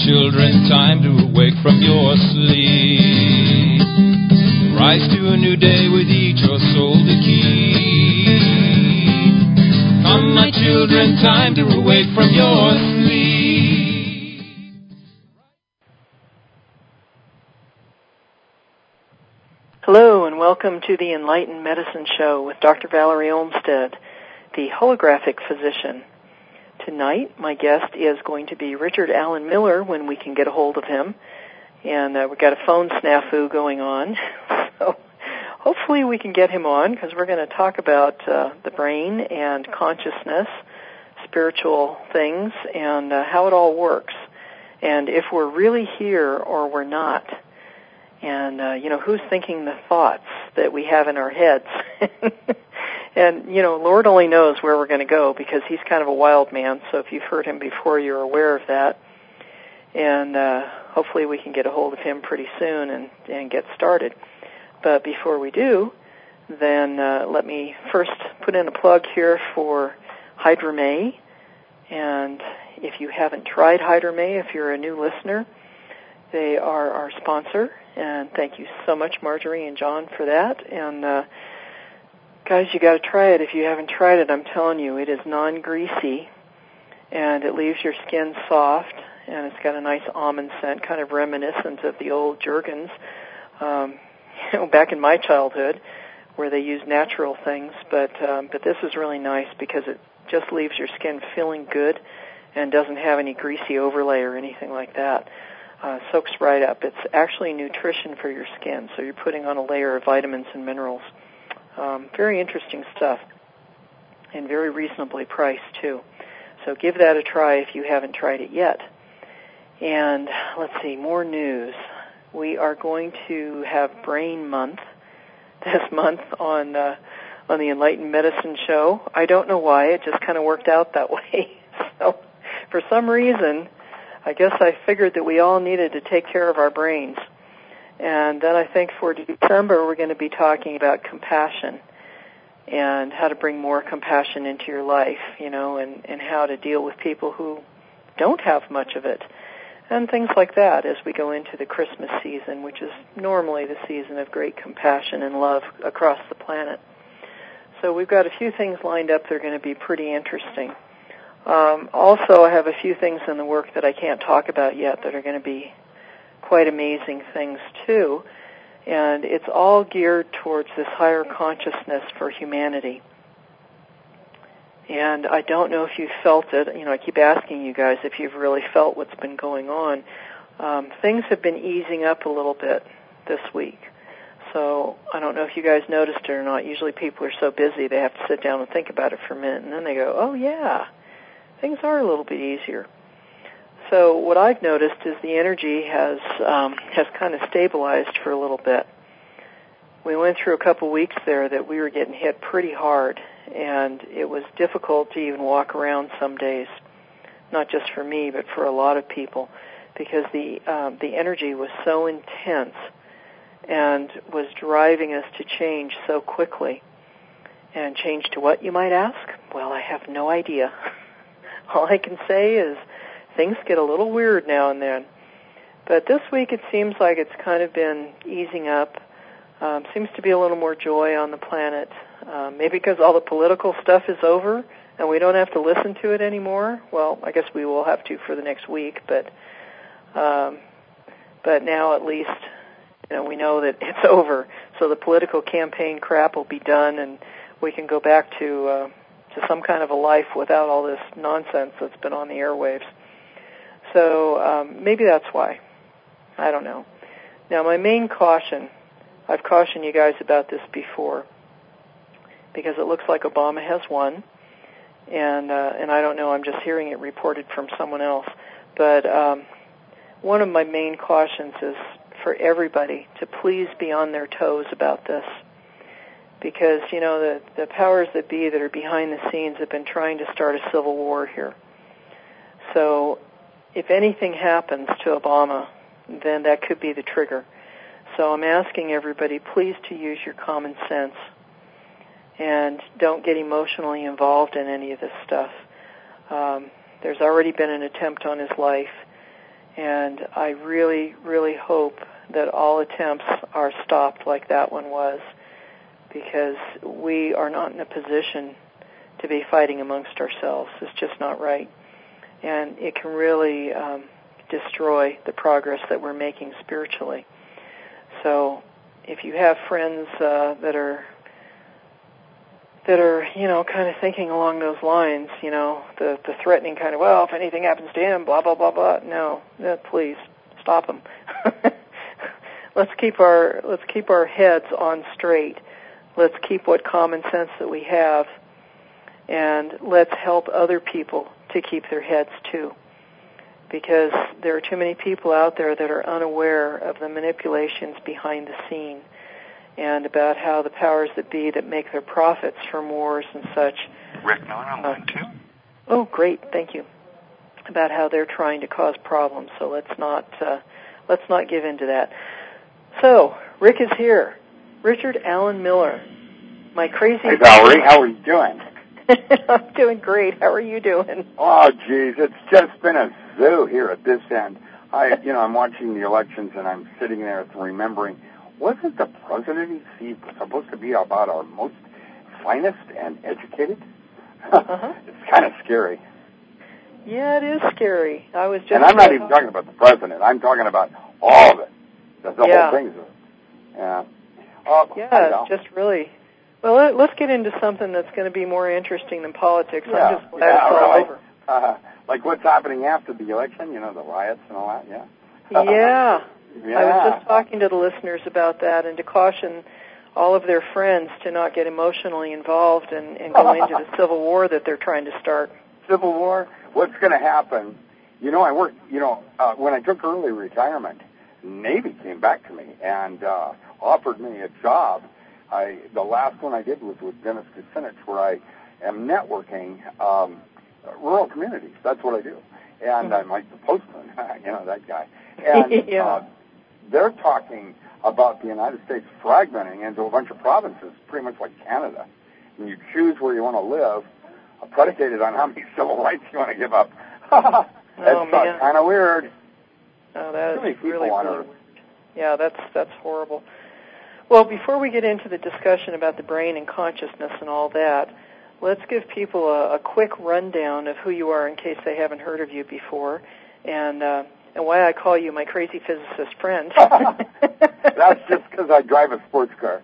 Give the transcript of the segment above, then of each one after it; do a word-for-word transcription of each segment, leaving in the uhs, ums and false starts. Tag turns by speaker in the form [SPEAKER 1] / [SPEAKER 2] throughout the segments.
[SPEAKER 1] children, time to awake from your sleep. Rise to a new day with each your soul to keep. Come, my children, time to awake from your sleep.
[SPEAKER 2] Hello, and welcome to the Enlightened Medicine Show with Doctor Valerie Olmstead, the holographic physician. Tonight, my guest is going to be Richard Alan Miller when we can get a hold of him. And uh, we've got a phone snafu going on. So hopefully we can get him on because we're going to talk about uh, the brain and consciousness, spiritual things, and uh, how it all works. And if we're really here or we're not. And, uh, you know, who's thinking the thoughts that we have in our heads? And, you know, Lord only knows where we're going to go because he's kind of a wild man. So if you've heard him before, you're aware of that. And uh, hopefully we can get a hold of him pretty soon and, and get started. But before we do, then uh, let me first put in a plug here for HydraMay. And if you haven't tried HydraMay, if you're a new listener, they are our sponsor. And thank you so much, Marjorie and John, for that. And uh, guys, you got to try it. If you haven't tried it, I'm telling you, it is non-greasy, and it leaves your skin soft, and it's got a nice almond scent, kind of reminiscent of the old Jergens, um, you know, back in my childhood, where they used natural things. But um, but this is really nice because it just leaves your skin feeling good, and doesn't have any greasy overlay or anything like that. Uh, soaks right up. It's actually nutrition for your skin, so you're putting on a layer of vitamins and minerals. Um, very interesting stuff, and very reasonably priced, too. So give that a try if you haven't tried it yet. And let's see, more news. We are going to have Brain Month this month on uh, on the Enlightened Medicine Show. I don't know why. It just kind of worked out that way. So for some reason, I guess I figured that we all needed to take care of our brains. And then I think for December, we're going to be talking about compassion and how to bring more compassion into your life, you know, and, and how to deal with people who don't have much of it, and things like that as we go into the Christmas season, which is normally the season of great compassion and love across the planet. So we've got a few things lined up that are going to be pretty interesting. Um, also, I have a few things in the work that I can't talk about yet that are going to be quite amazing things too, and it's all geared towards this higher consciousness for humanity. And I don't know if you've felt it. You know, I keep asking you guys if you've really felt what's been going on. Um, things have been easing up a little bit this week. So I don't know if you guys noticed it or not. Usually people are so busy they have to sit down and think about it for a minute, and then they go, oh yeah, things are a little bit easier. So what I've noticed is the energy has um, has kind of stabilized for a little bit. We went through a couple weeks there that we were getting hit pretty hard, and it was difficult to even walk around some days, not just for me, but for a lot of people, because the um, the energy was so intense and was driving us to change so quickly. And change to what, you might ask? Well, I have no idea. All I can say is things get a little weird now and then. But this week it seems like it's kind of been easing up. Um, seems to be a little more joy on the planet. Um, maybe because all the political stuff is over and we don't have to listen to it anymore. Well, I guess we will have to for the next week, but um, but now at least, you know, we know that it's over. So the political campaign crap will be done, and we can go back to uh, to some kind of a life without all this nonsense that's been on the airwaves. So um, maybe that's why. I don't know. Now, my main caution, I've cautioned you guys about this before, because it looks like Obama has won, and uh, and I don't know, I'm just hearing it reported from someone else. But um, one of my main cautions is for everybody to please be on their toes about this, because, you know, the, the powers that be that are behind the scenes have been trying to start a civil war here. So if anything happens to Obama, then that could be the trigger. So I'm asking everybody, please, to use your common sense and don't get emotionally involved in any of this stuff. Um, there's already been an attempt on his life, And I really, really hope that all attempts are stopped like that one was, because we are not in a position to be fighting amongst ourselves. It's just not right. And it can really um, destroy the progress that we're making spiritually. So if you have friends uh, that are that are, you know, kind of thinking along those lines, you know, the, the threatening kind of, well, if anything happens to him, blah, blah, blah, blah. No, no, please, stop him. let's keep our, let's keep our heads on straight. Let's keep what common sense that we have, and let's help other people to keep their heads too. Because there are too many people out there that are unaware of the manipulations behind the scene, and about how the powers that be that make their profits from wars and such.
[SPEAKER 3] Rick Miller on line two.
[SPEAKER 2] Oh, great, thank you. About how they're trying to cause problems. So let's not uh, let's not give in to that. So Rick is here. Richard Alan Miller, my crazy.
[SPEAKER 4] Hey Valerie, how are you doing?
[SPEAKER 2] I'm doing great. How are you doing?
[SPEAKER 4] Oh, geez, it's just been a zoo here at this end. I, you know, I'm watching the elections and I'm sitting there remembering. Wasn't the presidency supposed to be about our most finest and educated?
[SPEAKER 2] Uh-huh.
[SPEAKER 4] It's kind of scary.
[SPEAKER 2] Yeah, it is scary. I was just.
[SPEAKER 4] And I'm not even talking about the president. I'm talking about all of it. The, the
[SPEAKER 2] yeah.
[SPEAKER 4] whole thing's. Yeah. Uh,
[SPEAKER 2] yeah, it's just really. Well, let, let's get into something that's going to be more interesting than politics.
[SPEAKER 4] Yeah.
[SPEAKER 2] I'm just glad
[SPEAKER 4] yeah,
[SPEAKER 2] it's all
[SPEAKER 4] really.
[SPEAKER 2] over.
[SPEAKER 4] Uh, like what's happening after the election? You know, the riots and all that. Yeah.
[SPEAKER 2] yeah.
[SPEAKER 4] Yeah.
[SPEAKER 2] I was just talking to the listeners about that, and to caution all of their friends to not get emotionally involved and, and go into the civil war that they're trying to start.
[SPEAKER 4] Civil war? What's going to happen? You know, I worked, you know, uh, when I took early retirement, Navy came back to me and uh, offered me a job. I The last one I did was with Dennis Kucinich, where I am networking um, rural communities. That's what I do. And mm-hmm. I'm like the postman, you know, that guy. And
[SPEAKER 2] yeah.
[SPEAKER 4] uh, they're talking about the United States fragmenting into a bunch of provinces, pretty much like Canada. And you choose where you want to live, uh, predicated on how many civil rights you want to give up. That's
[SPEAKER 2] oh,
[SPEAKER 4] uh, kind of weird.
[SPEAKER 2] Oh, that
[SPEAKER 4] Too many
[SPEAKER 2] is
[SPEAKER 4] people
[SPEAKER 2] really,
[SPEAKER 4] on
[SPEAKER 2] really
[SPEAKER 4] Earth.
[SPEAKER 2] weird. Yeah, that's that's horrible. Well, before we get into the discussion about the brain and consciousness and all that, let's give people a, a quick rundown of who you are in case they haven't heard of you before, and uh, and why I call you my crazy physicist friend.
[SPEAKER 4] That's just because I drive a sports car.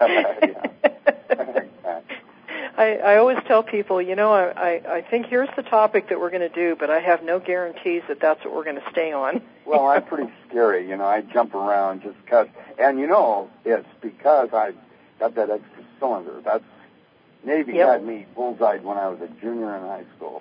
[SPEAKER 2] I, I always tell people, you know, I, I, I think here's the topic that we're going to do, but I have no guarantees that that's what we're going to stay on.
[SPEAKER 4] Well, I'm pretty scary, you know. I jump around just because. And, you know, it's because I got that extra cylinder. That's Navy
[SPEAKER 2] yep.
[SPEAKER 4] had me bullseyed when I was a junior in high school.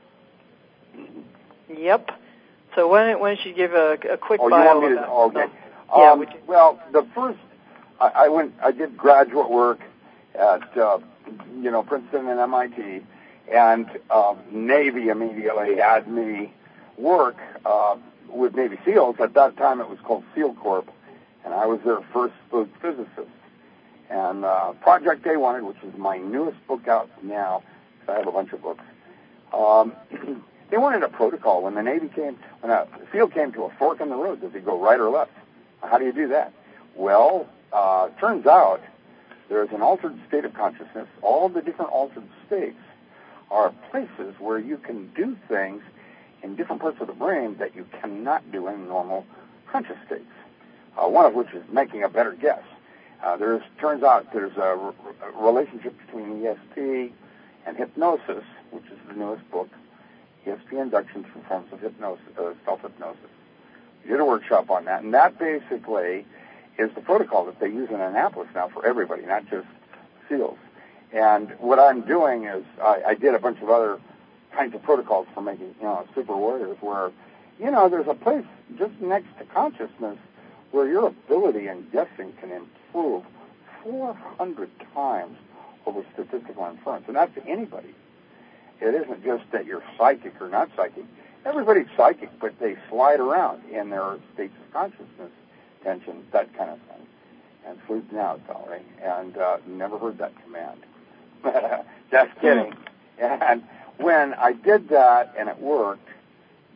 [SPEAKER 2] Yep. So why don't, why don't you give a, a quick
[SPEAKER 4] oh,
[SPEAKER 2] bio
[SPEAKER 4] you want me to,
[SPEAKER 2] about
[SPEAKER 4] okay.
[SPEAKER 2] it? Yeah,
[SPEAKER 4] um, well, the first, I, I went, I did graduate work at, uh, you know, Princeton and M I T, and um, Navy immediately had me work uh, with Navy SEALs. At that time, it was called SEAL Corp, and I was their first physicist. And uh, Project A one hundred, which is my newest book out now, because I have a bunch of books, um, they wanted a protocol. When the Navy came, when a SEAL came to a fork in the road, does he go right or left? How do you do that? Well, uh, turns out there's an altered state of consciousness. All the different altered states are places where you can do things in different parts of the brain that you cannot do in normal conscious states, uh, one of which is making a better guess. Uh, there's turns out there's a, r- a relationship between E S P and hypnosis, which is the newest book, E S P Induction through Forms of Hypnosis, uh, Self-Hypnosis. We did a workshop on that, and that basically is the protocol that they use in Annapolis now for everybody, not just SEALs. And what I'm doing is I, I did a bunch of other kinds of protocols for making, you know, super warriors where, you know, there's a place just next to consciousness where your ability in guessing can improve four hundred times over statistical inference. And that's anybody. It isn't just that you're psychic or not psychic. Everybody's psychic, but they slide around in their states of consciousness, tension, that kind of thing. And sleep now, Valerie. And uh, never heard that command. Just kidding. And when I did that and it worked,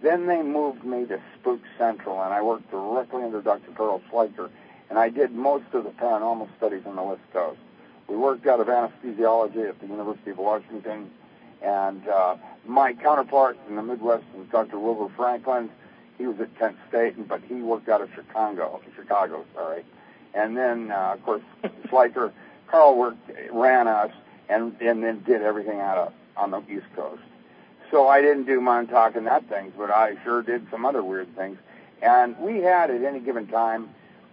[SPEAKER 4] Then they moved me to Spook Central, and I worked directly under Doctor Carl Schleicher, and I did most of the paranormal studies on the West Coast. We worked out of anesthesiology at the University of Washington, and uh, my counterpart in the Midwest was Doctor Wilbur Franklin. He was at Kent State, but he worked out of Chicago, Chicago, sorry. And then, uh, of course, Schleicher, Carl worked, ran us, and, and then did everything out of on the East Coast. So I didn't do Montauk and that things, but I sure did some other weird things. And we had, at any given time,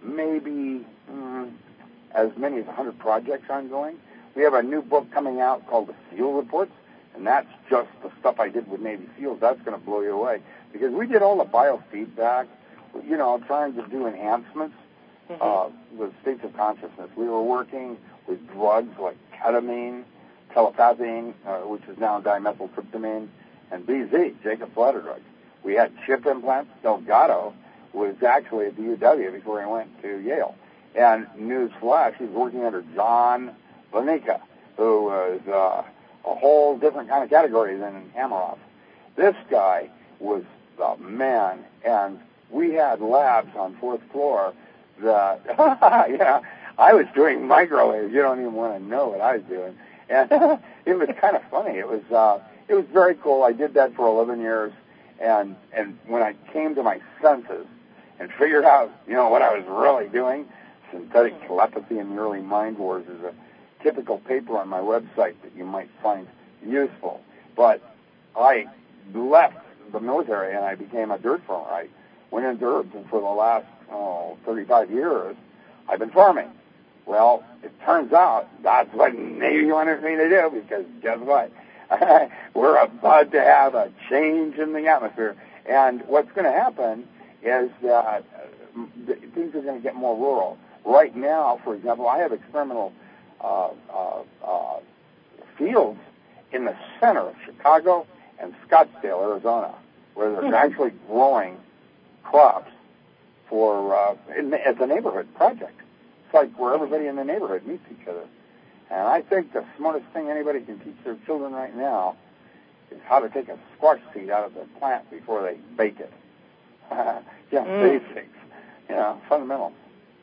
[SPEAKER 4] maybe mm, as many as one hundred projects ongoing. We have a new book coming out called The SEAL Reports, and that's just the stuff I did with Navy SEALs. That's going to blow you away. Because we did all the biofeedback, you know, trying to do enhancements mm-hmm. uh, with states of consciousness. We were working with drugs like ketamine, telepathine, uh, which is now dimethyltryptamine, and B Z, Jacob's Ladder drugs. We had chip implants. Delgado was actually at the U W before he went to Yale. And news flash, he's working under John Vanica, who was uh, a whole different kind of category than Hameroff. This guy was the man, and we had labs on fourth floor that, yeah, I was doing microwaves. You don't even want to know what I was doing. And it was kind of funny. It was uh, it was very cool. I did that for eleven years, and and when I came to my senses and figured out, you know, what I was really doing, Synthetic Telepathy and the Early Mind Wars is a typical paper on my website that you might find useful. But I left the military and I became a dirt farmer. I went into dirt, and for the last oh, thirty-five years, I've been farming. Well, it turns out that's what Navy wanted me to do, because guess what? We're about to have a change in the atmosphere. And what's going to happen is that uh, things are going to get more rural. Right now, for example, I have experimental uh, uh, uh, fields in the center of Chicago and Scottsdale, Arizona, where they're mm-hmm. actually growing crops for uh, in, as a neighborhood project. It's like where everybody in the neighborhood meets each other. And I think the smartest thing anybody can teach their children right now is how to take a squash seed out of the plant before they bake it. yeah, mm. basics, you know, fundamentals.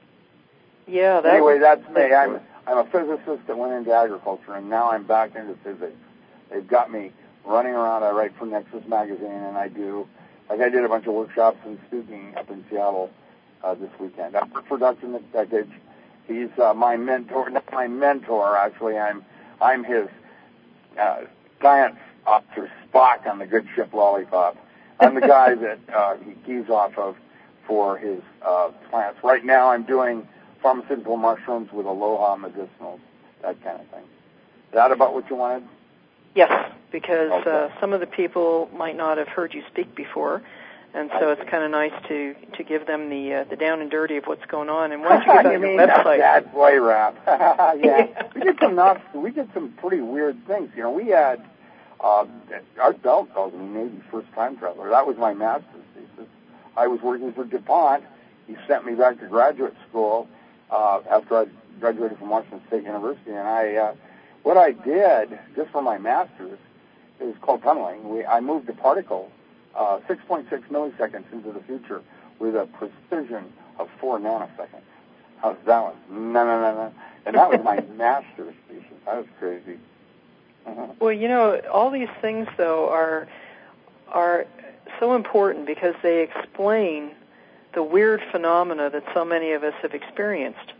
[SPEAKER 2] Yeah. That
[SPEAKER 4] anyway,
[SPEAKER 2] was,
[SPEAKER 4] that's me. I'm I'm a physicist that went into agriculture, and now I'm back into physics. They've got me running around. I write for Nexus Magazine, and I do, like I did a bunch of workshops and speaking up in Seattle uh, this weekend. I work for Doctor McDeckage. He's uh, my mentor, not my mentor, actually. I'm I'm his uh, science officer, Spock, on the good ship Lollipop. I'm the guy that uh, he keys off of for his uh, plants. Right now I'm doing pharmaceutical mushrooms with Aloha medicinals, that kind of thing. Is that about what you wanted?
[SPEAKER 2] Yes, because
[SPEAKER 4] okay.
[SPEAKER 2] uh, some of the people might not have heard you speak before, and so it's kind of nice to, to give them the uh, the down and dirty of what's going on. And why don't you get on
[SPEAKER 4] you
[SPEAKER 2] your
[SPEAKER 4] mean
[SPEAKER 2] website?
[SPEAKER 4] That boy rap. yeah, we did some not, we did some pretty weird things. You know, we had uh, Art Bell calls me Navy's first time traveler. That was my master's thesis. I was working for DuPont. He sent me back to graduate school uh, after I graduated from Washington State University, and I uh, what I did just for my master's, it was called tunneling. We I moved a particle Uh, six point six milliseconds into the future with a precision of four nanoseconds. How's that one? No, no, no, no. And that was my master's thesis. That was crazy. Uh-huh.
[SPEAKER 2] Well, you know, all these things, though, are are so important because they explain the weird phenomena that so many of us have experienced.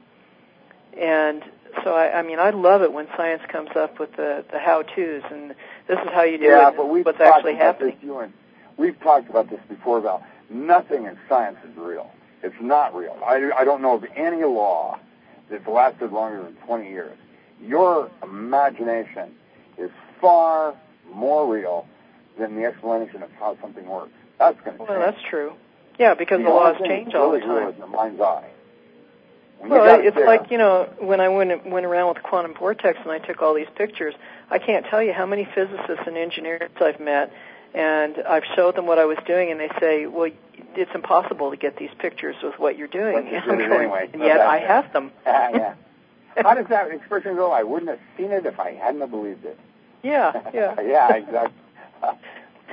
[SPEAKER 2] And so, I, I mean, I love it when science comes up with the, the how-tos, and this is how you do
[SPEAKER 4] yeah,
[SPEAKER 2] it,
[SPEAKER 4] but we've
[SPEAKER 2] what's actually happening.
[SPEAKER 4] This, you and, we've talked about this before, Val. Nothing in science is real. It's not real. I, I don't know of any law that's lasted longer than twenty years. Your imagination is far more real than the explanation of how something works. That's going to
[SPEAKER 2] well,
[SPEAKER 4] change.
[SPEAKER 2] Well, that's true. Yeah, because the, the laws change all the time.
[SPEAKER 4] Real is in the mind's eye. When
[SPEAKER 2] well, it's
[SPEAKER 4] there,
[SPEAKER 2] like, you know, when I went, went around with quantum vortex and I took all these pictures, I can't tell you how many physicists and engineers I've met, and I've showed them what I was doing, and they say, well, it's impossible to get these pictures with what you're doing.
[SPEAKER 4] But you
[SPEAKER 2] and, I'm
[SPEAKER 4] did it
[SPEAKER 2] going,
[SPEAKER 4] anyway.
[SPEAKER 2] and yet I have them.
[SPEAKER 4] Uh, yeah. How does that expression go? I wouldn't have seen it if I hadn't have believed it.
[SPEAKER 2] Yeah, yeah.
[SPEAKER 4] yeah, exactly. Right.
[SPEAKER 2] Well,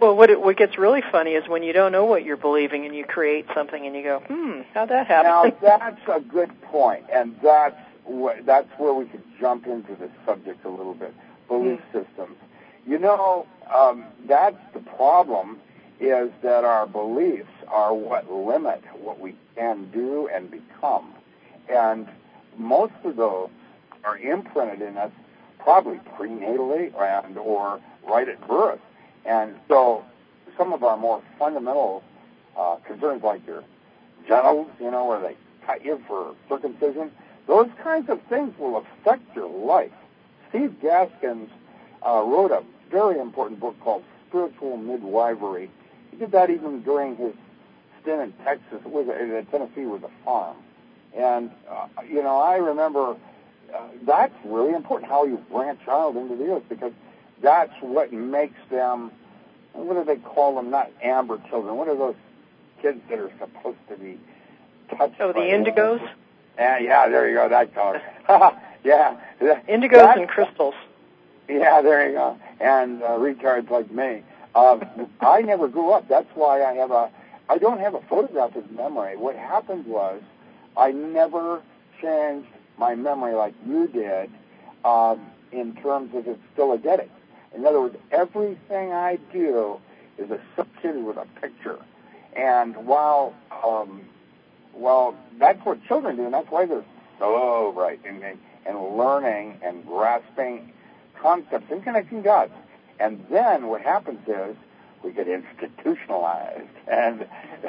[SPEAKER 2] Well, what it, what gets really funny is when you don't know what you're believing and you create something and you go, hmm, how'd that happen?
[SPEAKER 4] Now, that's a good point, and that's wh- that's where we could jump into the subject a little bit, belief mm. systems. You know, um, that's the problem, is that our beliefs are what limit what we can do and become. And most of those are imprinted in us probably prenatally and or right at birth. And so some of our more fundamental uh, concerns, like your genitals, you know, where they cut you for circumcision, those kinds of things will affect your life. Steve Gaskins uh, wrote a very important book called Spiritual Midwifery. He did that even during his stint in Texas, with in Tennessee with a farm. And, uh, you know, I remember uh, that's really important, how you bring a child into the earth, because that's what makes them, what do they call them, not amber children, what are those kids that are supposed to be touched
[SPEAKER 2] Oh, the
[SPEAKER 4] by
[SPEAKER 2] indigos?
[SPEAKER 4] Yeah, yeah, there you go, that color. yeah.
[SPEAKER 2] Indigos
[SPEAKER 4] that,
[SPEAKER 2] and crystals.
[SPEAKER 4] Yeah, there you go. And uh, retards like me. Um, I never grew up. That's why I have a, I don't have a photographic memory. What happened was I never changed my memory like you did um, in terms of it's still eidetic. In other words, everything I do is associated with a picture. And while, um, well, that's what children do, and that's why they're so bright and, and learning and grasping concepts and connecting dots. And then what happens is we get institutionalized, and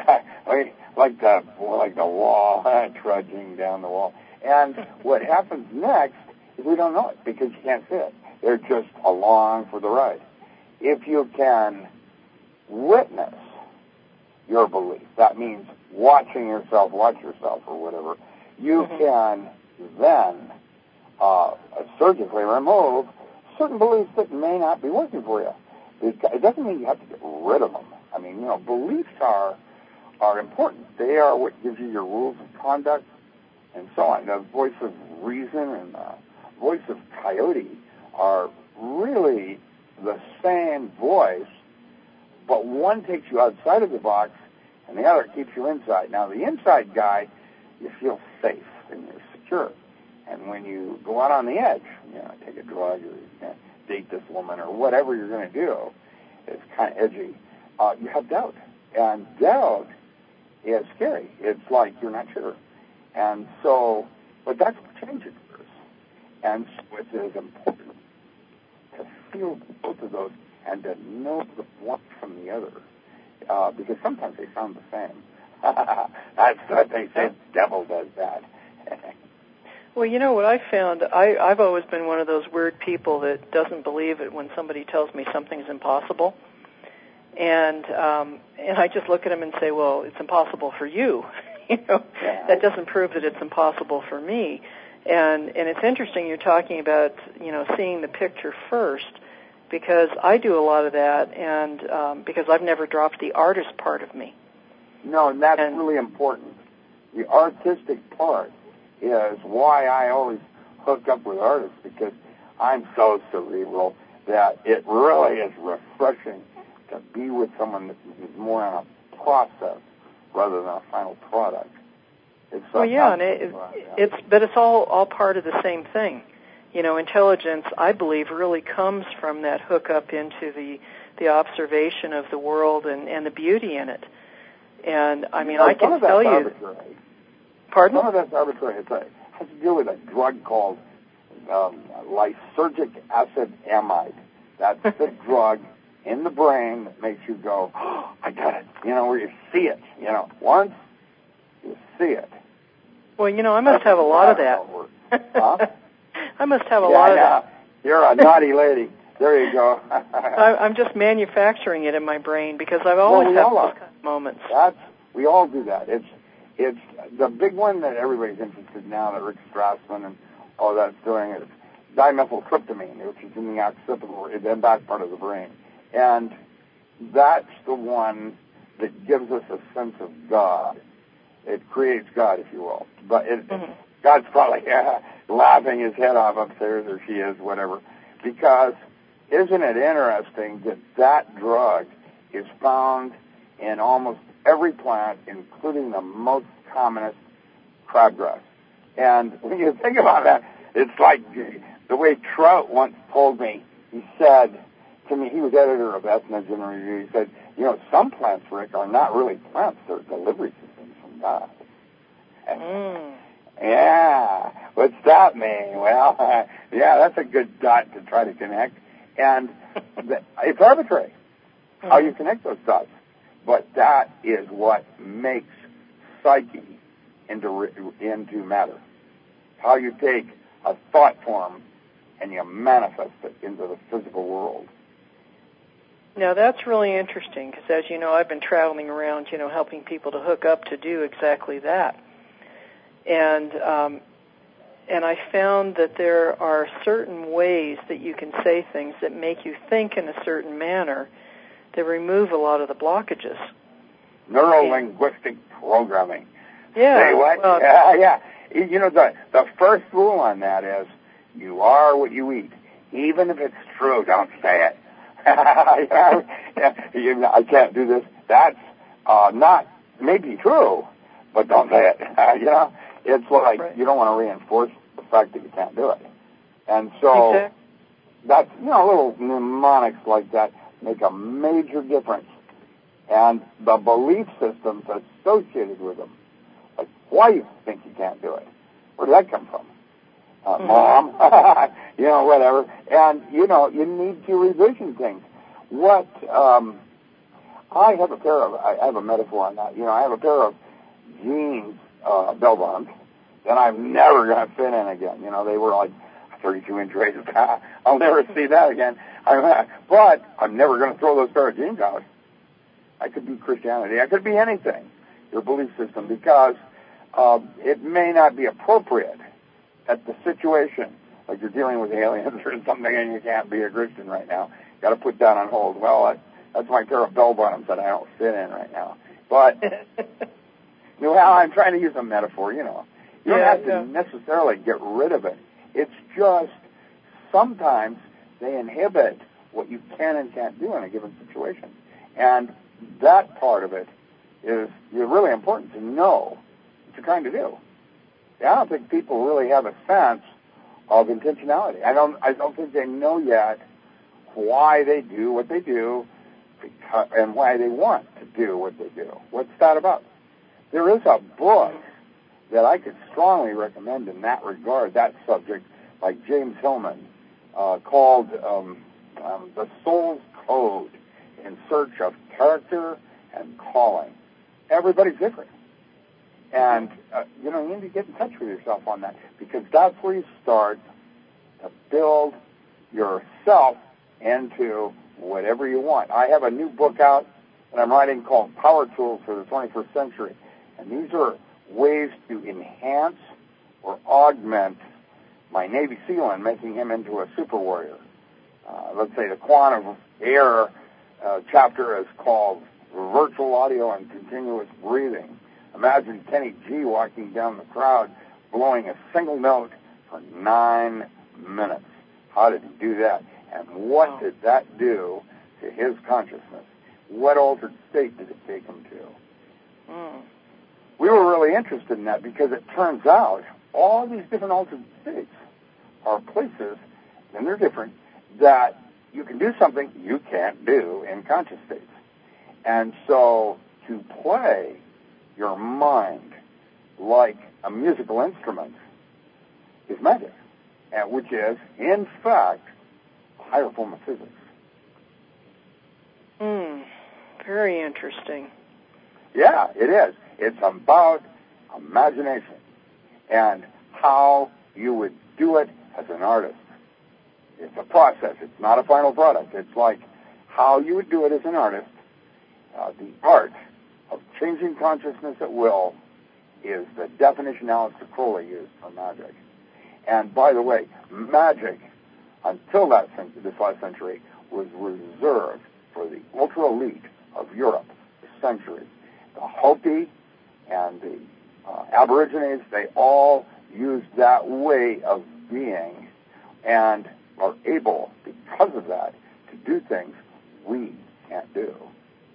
[SPEAKER 4] we like the like the wall, trudging down the wall. And what happens next is we don't know it because you can't see it. They're just along for the ride. If you can witness your belief, that means watching yourself, watch yourself, or whatever, you mm-hmm. can then uh, surgically remove certain beliefs that may not be working for you. It doesn't mean you have to get rid of them. I mean, you know, beliefs are are important. They are what gives you your rules of conduct and so on. The voice of reason and the voice of coyote are really the same voice, but one takes you outside of the box and the other keeps you inside. Now, the inside guy, you feel safe and you're secure. And when you go out on the edge, you know, take a drug or you know, date this woman or whatever you're going to do, it's kind of edgy, uh, you have doubt. And doubt is scary. It's like you're not sure. And so, but that's what changes us. And so it is important to feel both of those and to know the one from the other, uh, because sometimes they sound the same. That's what they say. The devil does that.
[SPEAKER 2] Well, you know what I found? I, I've always been one of those weird people that doesn't believe it when somebody tells me something's impossible. And um, and I just look at them and say, well, it's impossible for you. you know,
[SPEAKER 4] yeah.
[SPEAKER 2] That doesn't prove that it's impossible for me. And and it's interesting you're talking about, you know, seeing the picture first, because I do a lot of that, and um, because I've never dropped the artist part of me.
[SPEAKER 4] No, and that's
[SPEAKER 2] and,
[SPEAKER 4] really important. The artistic part is why I always hook up with artists, because I'm so cerebral that it really is refreshing to be with someone that is more on a process rather than a final product. It's
[SPEAKER 2] well, yeah, and it, it's but it's all all part of the same thing. You know, intelligence, I believe, really comes from that hookup into the the observation of the world and, and the beauty in it. And I mean,
[SPEAKER 4] you know,
[SPEAKER 2] I can tell you.
[SPEAKER 4] Arbitrary.
[SPEAKER 2] Pardon?
[SPEAKER 4] Some of that's arbitrary. It has to do with a drug called um, lysergic acid amide. That's the drug in the brain that makes you go, oh, I got it. You know, where you see it. You know, once you see it.
[SPEAKER 2] Well, you know, I must have a lot of that.
[SPEAKER 4] Huh?
[SPEAKER 2] I must have a
[SPEAKER 4] yeah,
[SPEAKER 2] lot of
[SPEAKER 4] yeah.
[SPEAKER 2] that.
[SPEAKER 4] You're a naughty lady. There you go.
[SPEAKER 2] I, I'm just manufacturing it in my brain because I've always
[SPEAKER 4] well, we
[SPEAKER 2] had
[SPEAKER 4] all
[SPEAKER 2] those kind of moments.
[SPEAKER 4] That's, we all do that. It's it's the big one that everybody's interested in now that Rick Strassman and all that's doing is dimethyltryptamine, which is in the occipital, the back part of the brain. And that's the one that gives us a sense of God. It creates God, if you will. But it, mm-hmm. God's probably uh, laughing his head off upstairs, or she is, whatever. Because isn't it interesting that that drug is found in almost every plant, including the most commonest crabgrass. And when you think about that, it's like the way Trout once told me. He said to me, he was editor of Ethnogen Review, he said, you know, some plants, Rick, are not really plants, they're delivery systems from God.
[SPEAKER 2] Mm.
[SPEAKER 4] Yeah, what's that mean? Well, uh, yeah, that's a good dot to try to connect. And the, it's arbitrary how you connect those dots. But that is what makes psyche into, into matter. How you take a thought form and you manifest it into the physical world.
[SPEAKER 2] Now, that's really interesting because, as you know, I've been traveling around, you know, helping people to hook up to do exactly that. And um, and I found that there are certain ways that you can say things that make you think in a certain manner that remove a lot of the blockages.
[SPEAKER 4] Neuro-linguistic programming.
[SPEAKER 2] Yeah.
[SPEAKER 4] Say what?
[SPEAKER 2] Well,
[SPEAKER 4] yeah, yeah. You know, the, the first rule on that is you are what you eat. Even if it's true, don't say it. I can't do this. That's uh, not maybe true, but don't say it. You know, it's like right. You don't want to reinforce the fact that you can't do it. And so
[SPEAKER 2] exactly.
[SPEAKER 4] that's, you know, little mnemonics like that make a major difference. And the belief systems associated with them, like why you think you can't do it. Where did that come from? Uh, mm-hmm. Mom, you know, whatever. And, you know, you need to revision things. What, um, I have a pair of, I have a metaphor on that. You know, I have a pair of jeans, uh, bell bottoms that I'm never going to fit in again. You know, they were like thirty-two inch raises. I'll never see that again. I'm, but I'm never going to throw those pair of jeans out. I could be Christianity. I could be anything, your belief system, because uh, it may not be appropriate at the situation, like you're dealing with aliens or something and you can't be a Christian right now. You got to put that on hold. Well, that, that's my pair of bell bottoms that I don't fit in right now. But, well, I'm trying to use a metaphor, you know. You don't
[SPEAKER 2] yeah,
[SPEAKER 4] have to
[SPEAKER 2] yeah.
[SPEAKER 4] necessarily get rid of it. It's just sometimes they inhibit what you can and can't do in a given situation. And that part of it is really important to know what you're trying to do. I don't think people really have a sense of intentionality. I don't. I don't think they know yet why they do what they do, because, and why they want to do what they do. What's that about? There is a book that I could strongly recommend in that regard, that subject, by James Hillman, uh, called um, um, "The Soul's Code: In Search of Character and Calling." Everybody's different. And, uh, you know, you need to get in touch with yourself on that, because that's where you start to build yourself into whatever you want. I have a new book out that I'm writing called Power Tools for the twenty-first Century. And these are ways to enhance or augment my Navy SEAL and making him into a super warrior. Uh, let's say the Quantum Air uh, chapter is called Virtual Audio and Continuous Breathing. Imagine Kenny G walking down the crowd, blowing a single note for nine minutes. How did he do that? And what did that do to his consciousness? What altered state did it take him to? Mm. We were really interested in that because it turns out all these different altered states are places, and they're different, that you can do something you can't do in conscious states. And so to play your mind like a musical instrument is magic, which is, in fact, a higher form of physics.
[SPEAKER 2] Hmm, very interesting.
[SPEAKER 4] Yeah, it is. It's about imagination and how you would do it as an artist. It's a process. It's not a final product. It's like how you would do it as an artist. Uh, the art of changing consciousness at will is the definition Aleister Crowley used for magic. And by the way, magic, until that century, this last century, was reserved for the ultra-elite of Europe for centuries. The Hopi and the uh, Aborigines, they all used that way of being and are able, because of that, to do things we can't do.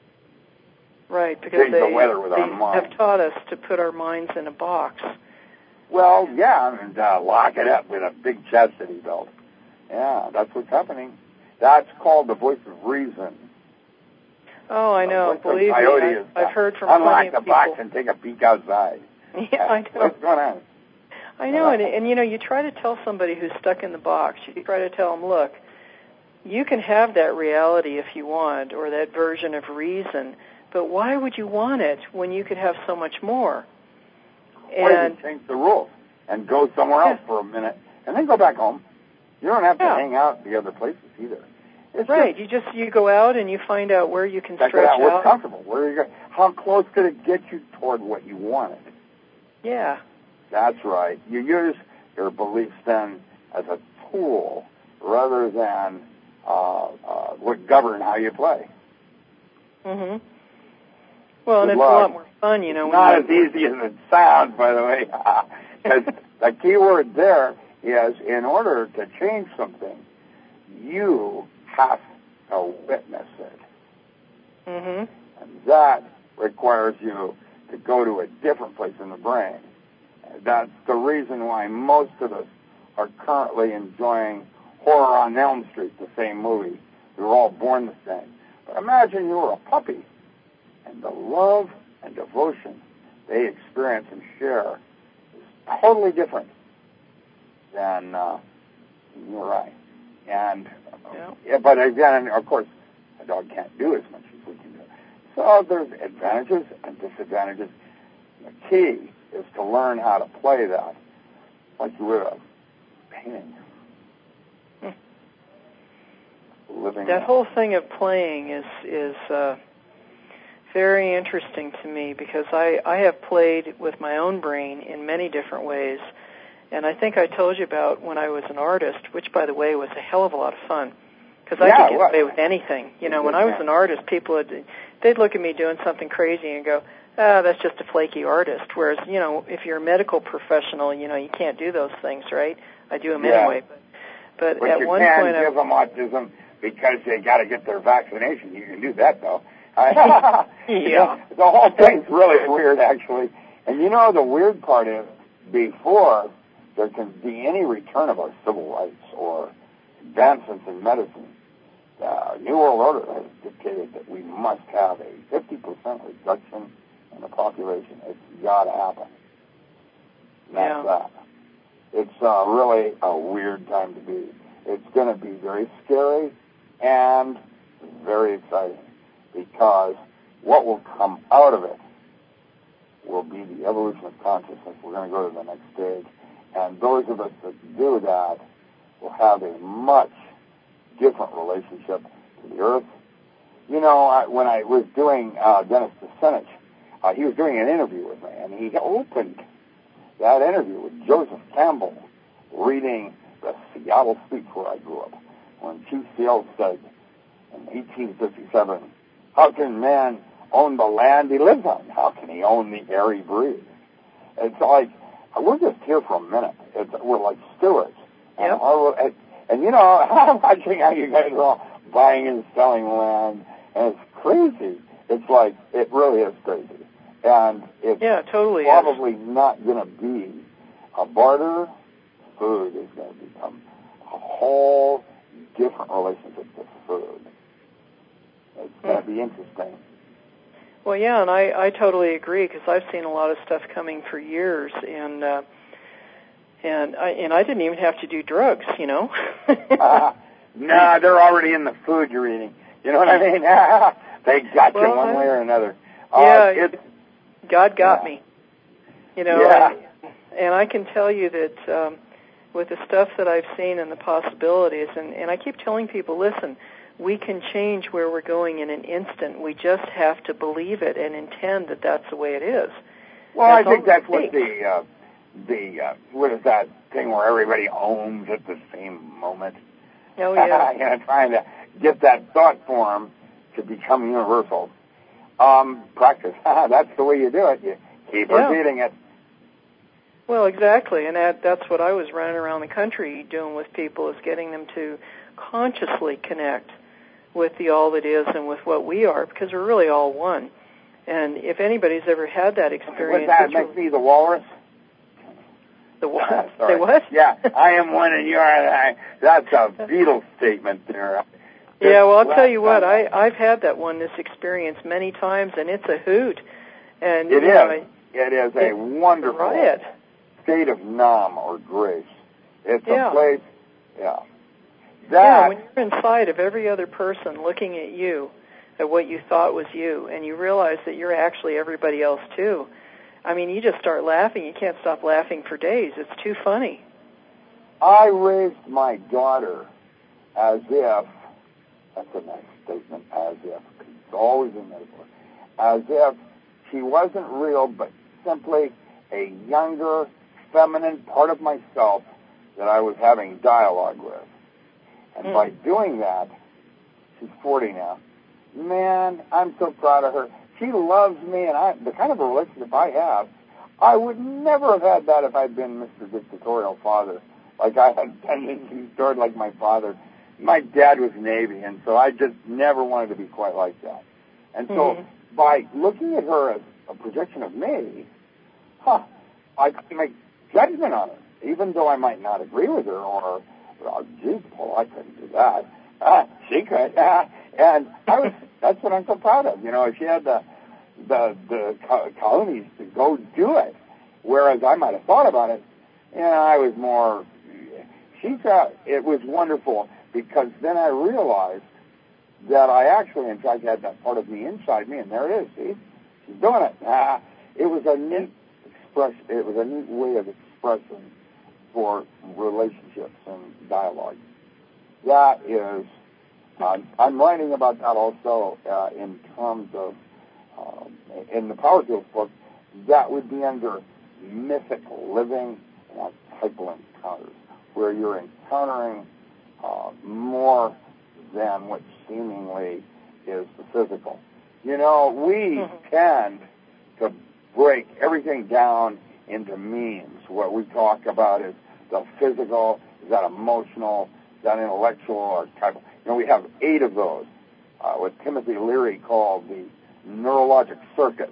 [SPEAKER 2] Right, because
[SPEAKER 4] change
[SPEAKER 2] they,
[SPEAKER 4] the weather with
[SPEAKER 2] they
[SPEAKER 4] our minds.
[SPEAKER 2] have taught us to put our minds in a box.
[SPEAKER 4] Well, yeah, and uh, lock it up with a big chastity belt. Yeah, that's what's happening. That's called the voice of reason.
[SPEAKER 2] Oh, I know.
[SPEAKER 4] The
[SPEAKER 2] Believe me, I, I've heard from
[SPEAKER 4] unlock
[SPEAKER 2] plenty
[SPEAKER 4] the
[SPEAKER 2] of people.
[SPEAKER 4] box and take a peek outside.
[SPEAKER 2] Yeah, I know.
[SPEAKER 4] What's going on?
[SPEAKER 2] I know, and, and you know, you try to tell somebody who's stuck in the box, you try to tell them, look, you can have that reality if you want, or that version of reason, but why would you want it when you could have so much more?
[SPEAKER 4] And or you change the rules and go somewhere else
[SPEAKER 2] yeah.
[SPEAKER 4] for a minute, and then go back home. You don't have to
[SPEAKER 2] yeah.
[SPEAKER 4] hang out the other places either. It's
[SPEAKER 2] right.
[SPEAKER 4] Just,
[SPEAKER 2] you just you go out and you find out where you can
[SPEAKER 4] check
[SPEAKER 2] stretch
[SPEAKER 4] it out. What's
[SPEAKER 2] out.
[SPEAKER 4] comfortable? Where you go? How close could it get you toward what you wanted?
[SPEAKER 2] Yeah. That's
[SPEAKER 4] right. You use your beliefs then as a tool rather than uh, uh, what govern how you play.
[SPEAKER 2] Mhm. Well,
[SPEAKER 4] Good
[SPEAKER 2] and it's
[SPEAKER 4] luck.
[SPEAKER 2] a lot more fun, you know.
[SPEAKER 4] It's not as easy as it sounds, by the way, because the key word there is in order to change something, you have to witness it.
[SPEAKER 2] Mhm.
[SPEAKER 4] And that requires you to go to a different place in the brain. That's the reason why most of us are currently enjoying Horror on Elm Street, the same movie. We were all born the same. But imagine you were a puppy, and the love and devotion they experience and share is totally different than uh, you or I. And
[SPEAKER 2] yeah.
[SPEAKER 4] yeah, but again, of course, a dog can't do as much as we can do. So there's advantages and disadvantages. The key is to learn how to play that like you would a painting.
[SPEAKER 2] Hmm.
[SPEAKER 4] Living
[SPEAKER 2] that whole thing of playing is is uh, very interesting to me because I, I have played with my own brain in many different ways. And I think I told you about when I was an artist, which, by the way, was a hell of a lot of fun. Because I
[SPEAKER 4] yeah,
[SPEAKER 2] could get
[SPEAKER 4] well,
[SPEAKER 2] away with anything. You know, when I was an artist, people would, they'd look at me doing something crazy and go, ah, that's just a flaky artist. Whereas, you know, if you're a medical professional, you know, you can't do those things, right? I do them
[SPEAKER 4] yeah.
[SPEAKER 2] anyway. But, but,
[SPEAKER 4] but
[SPEAKER 2] at
[SPEAKER 4] you
[SPEAKER 2] one
[SPEAKER 4] can
[SPEAKER 2] point...
[SPEAKER 4] give
[SPEAKER 2] I,
[SPEAKER 4] them autism because they got to get their vaccination. You can do that, though. yeah. You know, the whole thing's really weird, actually. And you know, the weird part is, before there can be any return of our civil rights or advancements in medicine, the New World Order has dictated that we must have a fifty percent reduction in the population. It's got to happen. And that's
[SPEAKER 2] yeah.
[SPEAKER 4] that. It's uh, really a weird time to be. It's going to be very scary and very exciting because what will come out of it will be the evolution of consciousness. We're going to go to the next stage. And those of us that do that will have a much different relationship to the earth. You know, I, when I was doing uh, Dennis Kucinich, uh, he was doing an interview with me, and he opened that interview with Joseph Campbell reading the Seattle speech where I grew up, when Chief Sealth said in eighteen fifty-seven, how can man own the land he lives on? How can he own the air he breathes? It's like, we're just here for a minute. It's, we're like stewards.
[SPEAKER 2] Yep.
[SPEAKER 4] And, our, and, and, you know, I'm watching how you guys are all buying and selling land, and it's crazy. It's like, it really is crazy. And it's
[SPEAKER 2] yeah, totally
[SPEAKER 4] probably
[SPEAKER 2] is.
[SPEAKER 4] not going to be a barter. Food is going to become a whole different relationship with food. It's mm. going to be interesting.
[SPEAKER 2] Well, yeah, and I, I totally agree because I've seen a lot of stuff coming for years, and uh, and I and I didn't even have to do drugs, you know.
[SPEAKER 4] uh, nah, they're already in the food you're eating. You know what I mean? They got
[SPEAKER 2] well,
[SPEAKER 4] you one
[SPEAKER 2] I,
[SPEAKER 4] way or another.
[SPEAKER 2] Yeah,
[SPEAKER 4] uh, it,
[SPEAKER 2] God got
[SPEAKER 4] yeah.
[SPEAKER 2] me. You know,
[SPEAKER 4] yeah.
[SPEAKER 2] and, and I can tell you that um, with the stuff that I've seen and the possibilities, and, and I keep telling people, listen, we can change where we're going in an instant. We just have to believe it and intend that that's the way it is.
[SPEAKER 4] Well,
[SPEAKER 2] that's
[SPEAKER 4] I think that's what the, uh, the uh, what is that thing where everybody owns at the same moment?
[SPEAKER 2] Oh, yeah.
[SPEAKER 4] You know, trying to get that thought form to become universal. Um, practice. That's the way you do it. You keep
[SPEAKER 2] yeah.
[SPEAKER 4] repeating it.
[SPEAKER 2] Well, exactly, and that, that's what I was running around the country doing with people, is getting them to consciously connect with the all that is and with what we are, because we're really all one. And if anybody's ever had that experience...
[SPEAKER 4] What's that? It makes me the walrus?
[SPEAKER 2] The what?
[SPEAKER 4] Uh,
[SPEAKER 2] Say what?
[SPEAKER 4] Yeah, I am one and you are I. That's a Beatles statement there.
[SPEAKER 2] Yeah, well, I'll tell you what, I, I've had that oneness experience many times, and it's a hoot. And
[SPEAKER 4] It
[SPEAKER 2] you
[SPEAKER 4] is.
[SPEAKER 2] know, I,
[SPEAKER 4] it is a wonderful
[SPEAKER 2] riot.
[SPEAKER 4] state of nam or grace. It's
[SPEAKER 2] yeah.
[SPEAKER 4] a place, yeah. That,
[SPEAKER 2] yeah, when you're inside of every other person looking at you, at what you thought was you, and you realize that you're actually everybody else too. I mean, you just start laughing. You can't stop laughing for days. It's too funny.
[SPEAKER 4] I raised my daughter as if, that's a nice statement, as if, it's always a metaphor, as if she wasn't real, but simply a younger, feminine part of myself that I was having dialogue with. And mm. by doing that, she's forty now, man, I'm so proud of her. She loves me, and I, the kind of a relationship I have, I would never have had that if I'd been Mister Dictatorial father, like I had tendencies toward like my father. My dad was Navy, and so I just never wanted to be quite like that. And so mm-hmm. by looking at her as a projection of me, huh, I could make judgment on her, even though I might not agree with her or, oh, geez, Paul, I couldn't do that. Ah, she could. Ah, and I was, that's what I'm so proud of. You know, she had the the the colonies to go do it, whereas I might have thought about it, and I was more. She thought it was wonderful because then I realized that I actually, in fact, had that part of me inside me, and there it is. See, she's doing it. Ah, it was a neat expression. It was a neat way of expression for relationships and dialogue. That is, uh, I'm writing about that also uh, in terms of, um, in the Power Tools book, that would be under mythic living and archetypal encounters, where you're encountering uh, more than what seemingly is the physical. You know, we mm-hmm. tend to break everything down into means. What we talk about is the physical, is that emotional, is that intellectual, or type of, you know, we have eight of those, uh, what Timothy Leary called the neurologic circuits.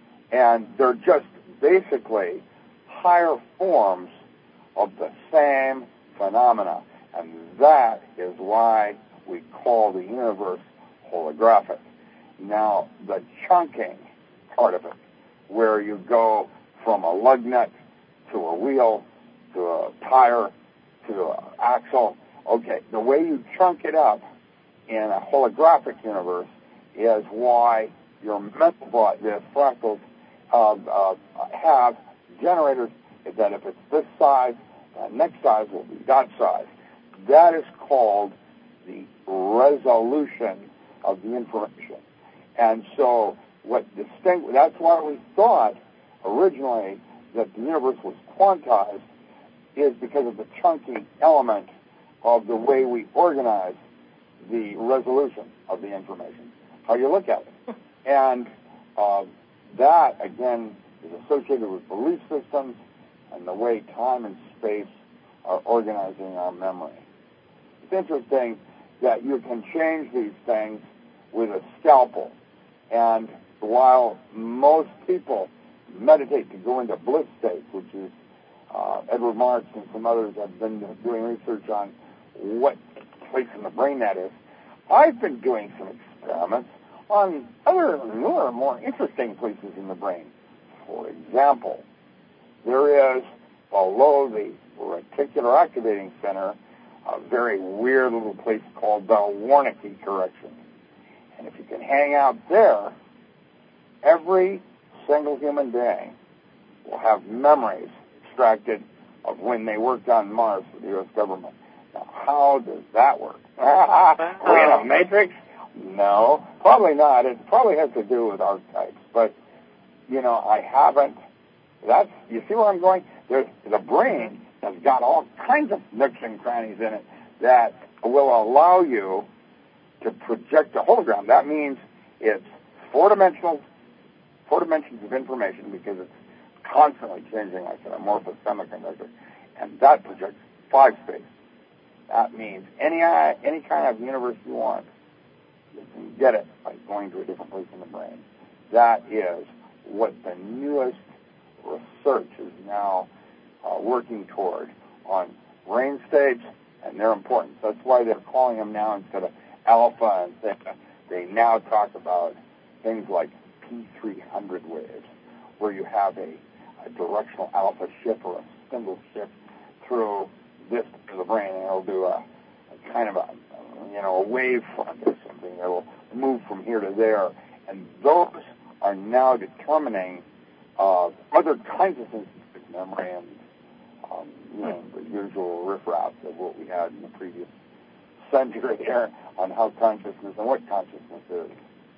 [SPEAKER 4] And they're just basically higher forms of the same phenomena. And that is why we call the universe holographic. Now, the chunking part of it, where you go from a lug nut to a wheel to a tire to an axle, okay, the way you chunk it up in a holographic universe is why your mental body, the fractals, uh, uh, have generators that if it's this size, the next size will be that size. That is called the resolution of the information. And so what distinct, that's why we thought originally that the universe was quantized, is because of the chunky element of the way we organize the resolution of the information, how you look at it. And uh, that, again, is associated with belief systems and the way time and space are organizing our memory. It's interesting that you can change these things with a scalpel. And while most people meditate to go into bliss states, which is uh, Edward Marks and some others have been doing research on what place in the brain that is, I've been doing some experiments on other newer, more interesting places in the brain. For example, there is below the reticular activating center a very weird little place called the Wernicke correction. And if you can hang out there, every single human being will have memories extracted of when they worked on Mars for the U S government. Now, how does that work? Are we in a matrix? No, probably not. It probably has to do with archetypes. But, you know, I haven't. That's, you see where I'm going? There's, the brain has got all kinds of nooks and crannies in it that will allow you to project a hologram. That means it's four-dimensional, four dimensions of information because it's constantly changing like an amorphous semiconductor, and that projects five space. That means any any kind of universe you want, you can get it by going to a different place in the brain. that is what the newest research is now uh, working toward on brain states and their importance. That's why they're calling them now, instead of alpha and theta, they now talk about things like P three hundred waves, where you have a, a directional alpha shift or a spindle shift through this to the brain, and it'll do a, a kind of a, you know, a wave front or something. It'll move from here to there, and those are now determining uh, other kinds of things like memory and um, you know, the usual riffraff of what we had in the previous century here on how consciousness and what consciousness is.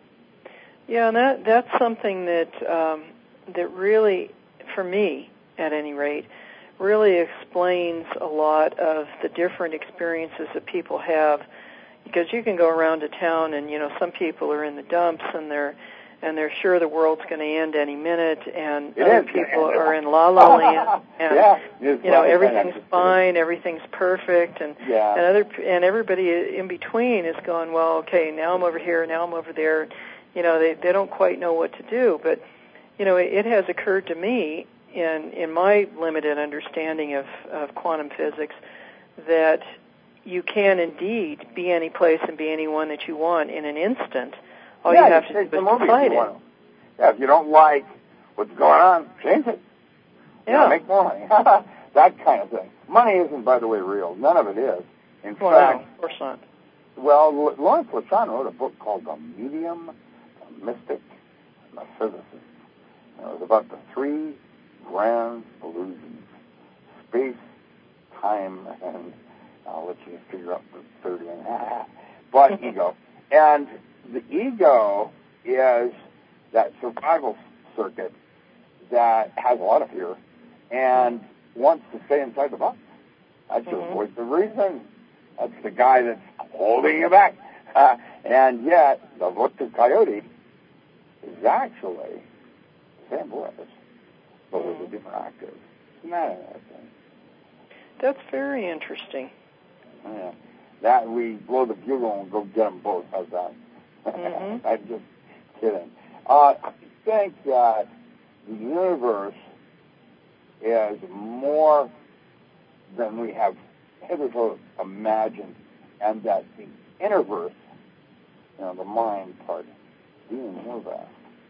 [SPEAKER 2] Yeah, and that that's something that um, that really, for me at any rate, really explains a lot of the different experiences that people have. Because you can go around to town, and you know, some people are in the dumps, and they're and they're sure the world's going to end any minute, and
[SPEAKER 4] it
[SPEAKER 2] other
[SPEAKER 4] is.
[SPEAKER 2] people are in la la land, and
[SPEAKER 4] yeah,
[SPEAKER 2] you know, everything's fine, everything's perfect, and
[SPEAKER 4] yeah.
[SPEAKER 2] and other and everybody in between is going, well, okay, now I'm over here, now I'm over there. You know, they they don't quite know what to do, but you know, it, it has occurred to me in in my limited understanding of of quantum physics that you can indeed be any place and be anyone that you want in an instant. All
[SPEAKER 4] yeah,
[SPEAKER 2] you have
[SPEAKER 4] you
[SPEAKER 2] to do is
[SPEAKER 4] decide
[SPEAKER 2] it.
[SPEAKER 4] Yeah, if you don't like what's going on, change it.
[SPEAKER 2] Yeah.
[SPEAKER 4] You know, make more money. That kind of thing. Money isn't, by the way, real. None of it is. In
[SPEAKER 2] well,
[SPEAKER 4] fact,
[SPEAKER 2] no, of course not.
[SPEAKER 4] Well, Lawrence Lachon wrote a book called The Medium, The Mystic, and The Physicist. And it was about the three grand illusions: space, time, and I'll let you figure out the third one. But ego. And the ego is that survival circuit that has a lot of fear and wants to stay inside the box. That's your
[SPEAKER 2] Mm-hmm.
[SPEAKER 4] voice of reason. That's the guy that's holding you back. Uh, and yet, the voice of coyote is actually the same voice, but with a different octave. Isn't that interesting?
[SPEAKER 2] That's very interesting.
[SPEAKER 4] Yeah. That we blow the bugle and go get them both. How's that?
[SPEAKER 2] Mm-hmm.
[SPEAKER 4] I'm just kidding. Uh, I think that the universe is more than we have hitherto imagined, and that the innerverse, you know, the mind part, is even more vast.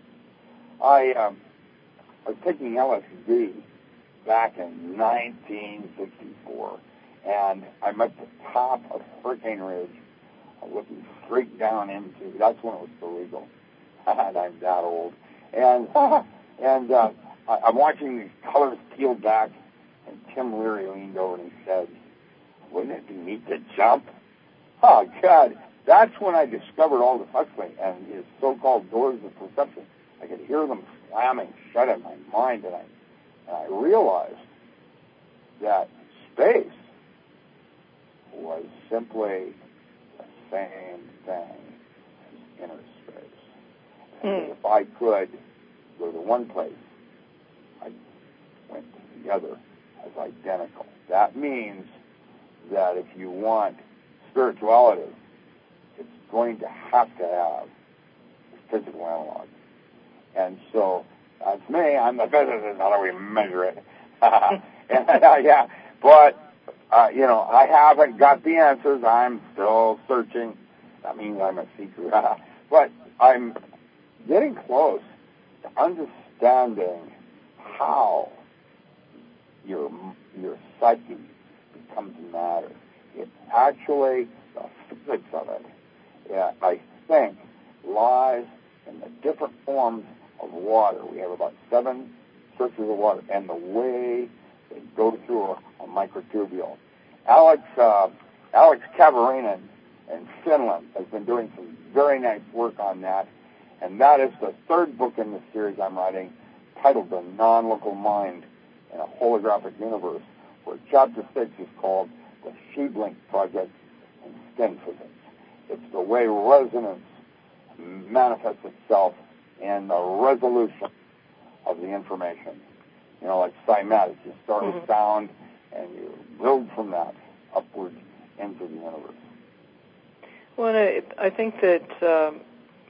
[SPEAKER 4] I, um, I was taking L S D back in nineteen sixty-four, and I'm at the top of Hurricane Ridge, looking straight down into, that's when it was still legal, and I'm that old, and and uh, I, I'm watching these colors peel back, and Tim Leary leaned over and he said, "Wouldn't it be neat to jump?" Oh, God, that's when I discovered Aldous Huxley and his so-called doors of perception. I could hear them slamming shut in my mind, and I, and I realized that space was simply the same thing as inner space. And
[SPEAKER 2] Mm.
[SPEAKER 4] if I could go to one place, I went to the other as identical. That means that if you want spirituality, it's going to have to have physical analog. And so that's me. I'm the physicist. How do we measure it? and, uh, yeah, but Uh, you know, I haven't got the answers. I'm still searching. That means I'm a seeker. But I'm getting close to understanding how your your psyche becomes matter. It's actually the physics of it, yeah, I think, lies in the different forms of water. We have about seven sources of water, and the way they go through a, a microtubule. Alex uh, Alex Kavarinen in Finland has been doing some very nice work on that, and that is the third book in the series I'm writing, titled The Non-Local Mind in a Holographic Universe, where chapter six is called The Sheblink Project in Skin Physics. It's the way resonance manifests itself in the resolution of the information. You know, like cymatics. You start
[SPEAKER 2] Mm-hmm.
[SPEAKER 4] with sound, and you build from that upward into the universe.
[SPEAKER 2] Well, I, I think that um,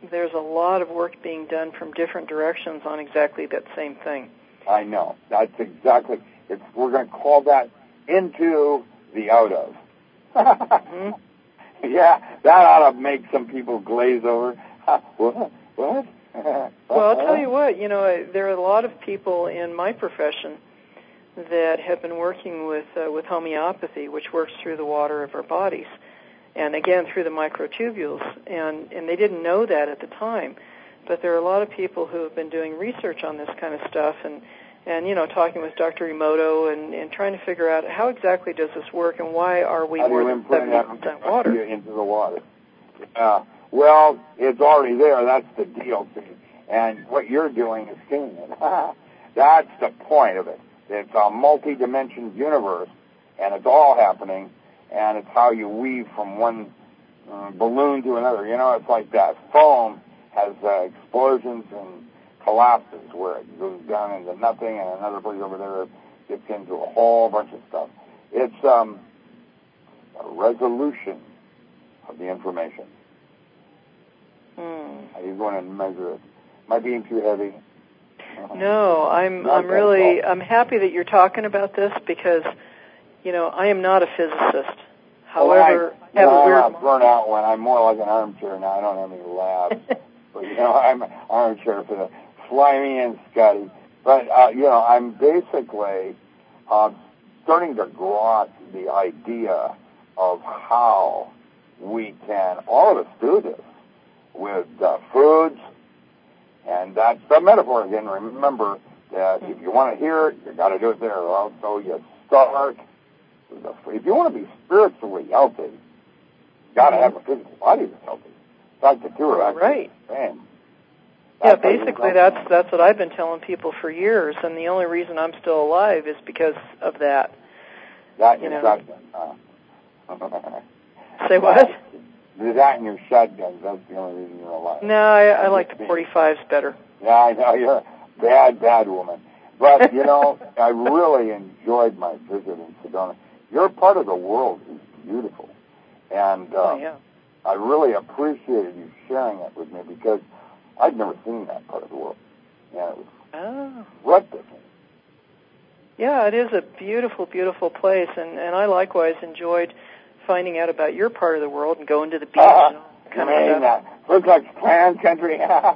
[SPEAKER 2] there's a lot of work being done from different directions on exactly that same thing.
[SPEAKER 4] I know. That's exactly. It's we're going to call that into the out of. mm-hmm. Yeah, that ought to make some people glaze over. What? What?
[SPEAKER 2] Well, I'll tell you what. You know, there are a lot of people in my profession that have been working with uh, with homeopathy, which works through the water of our bodies, and again through the microtubules. And and they didn't know that at the time, but there are a lot of people who have been doing research on this kind of stuff, and and you know talking with Doctor Emoto and, and trying to figure out how exactly does this work and why are we
[SPEAKER 4] how
[SPEAKER 2] more
[SPEAKER 4] do you
[SPEAKER 2] than seventy percent water
[SPEAKER 4] into the water? Uh, well, it's already there. That's the deal, see. And what you're doing is seeing it. That's the point of it. It's a multi-dimension universe, and it's all happening, and it's how you weave from one uh, balloon to another. You know, it's like that foam has uh, explosions and collapses where it goes down into nothing, and another place over there gets into a whole bunch of stuff. It's um, a resolution of the information.
[SPEAKER 2] Hmm.
[SPEAKER 4] How you going to measure it? Am I being too heavy?
[SPEAKER 2] No, I'm I'm really I'm happy that you're talking about this because, you know, I am not a physicist. However,
[SPEAKER 4] well, I,
[SPEAKER 2] I have
[SPEAKER 4] no,
[SPEAKER 2] a weird
[SPEAKER 4] I'm a burnout one. I'm more like an armchair now. I don't have any labs. But, you know, I'm an armchair for the fly me in, Scotty. But, uh, you know, I'm basically uh, starting to grasp the idea of how we can, all of us do this with uh, foods. And that's the metaphor again. Remember that if you want to hear it, you got to do it there. Also, you start. With the, if you want to be spiritually healthy, you got to have a physical body that's healthy. In fact, the two are actually
[SPEAKER 2] right.
[SPEAKER 4] the same.
[SPEAKER 2] Yeah, basically that's that's what I've been telling people for years, and the only reason I'm still alive is because of that.
[SPEAKER 4] That
[SPEAKER 2] you know.
[SPEAKER 4] shotgun. Uh.
[SPEAKER 2] Say what?
[SPEAKER 4] That and your shotguns, that's the only reason you're alive.
[SPEAKER 2] No, I, I like the forty-fives better.
[SPEAKER 4] Yeah, I know. You're a bad, bad woman. But, you know, I really enjoyed my visit in Sedona. Your part of the world is beautiful. And uh,
[SPEAKER 2] oh, yeah.
[SPEAKER 4] I really appreciated you sharing it with me because I'd never seen that part of the world. And it was
[SPEAKER 2] oh.
[SPEAKER 4] breathtaking.
[SPEAKER 2] Yeah, it is a beautiful, beautiful place. And, and I likewise enjoyed finding out about your part of the world and going to the beach uh, and all that kind
[SPEAKER 4] of
[SPEAKER 2] stuff.
[SPEAKER 4] Uh, looks like Klan country.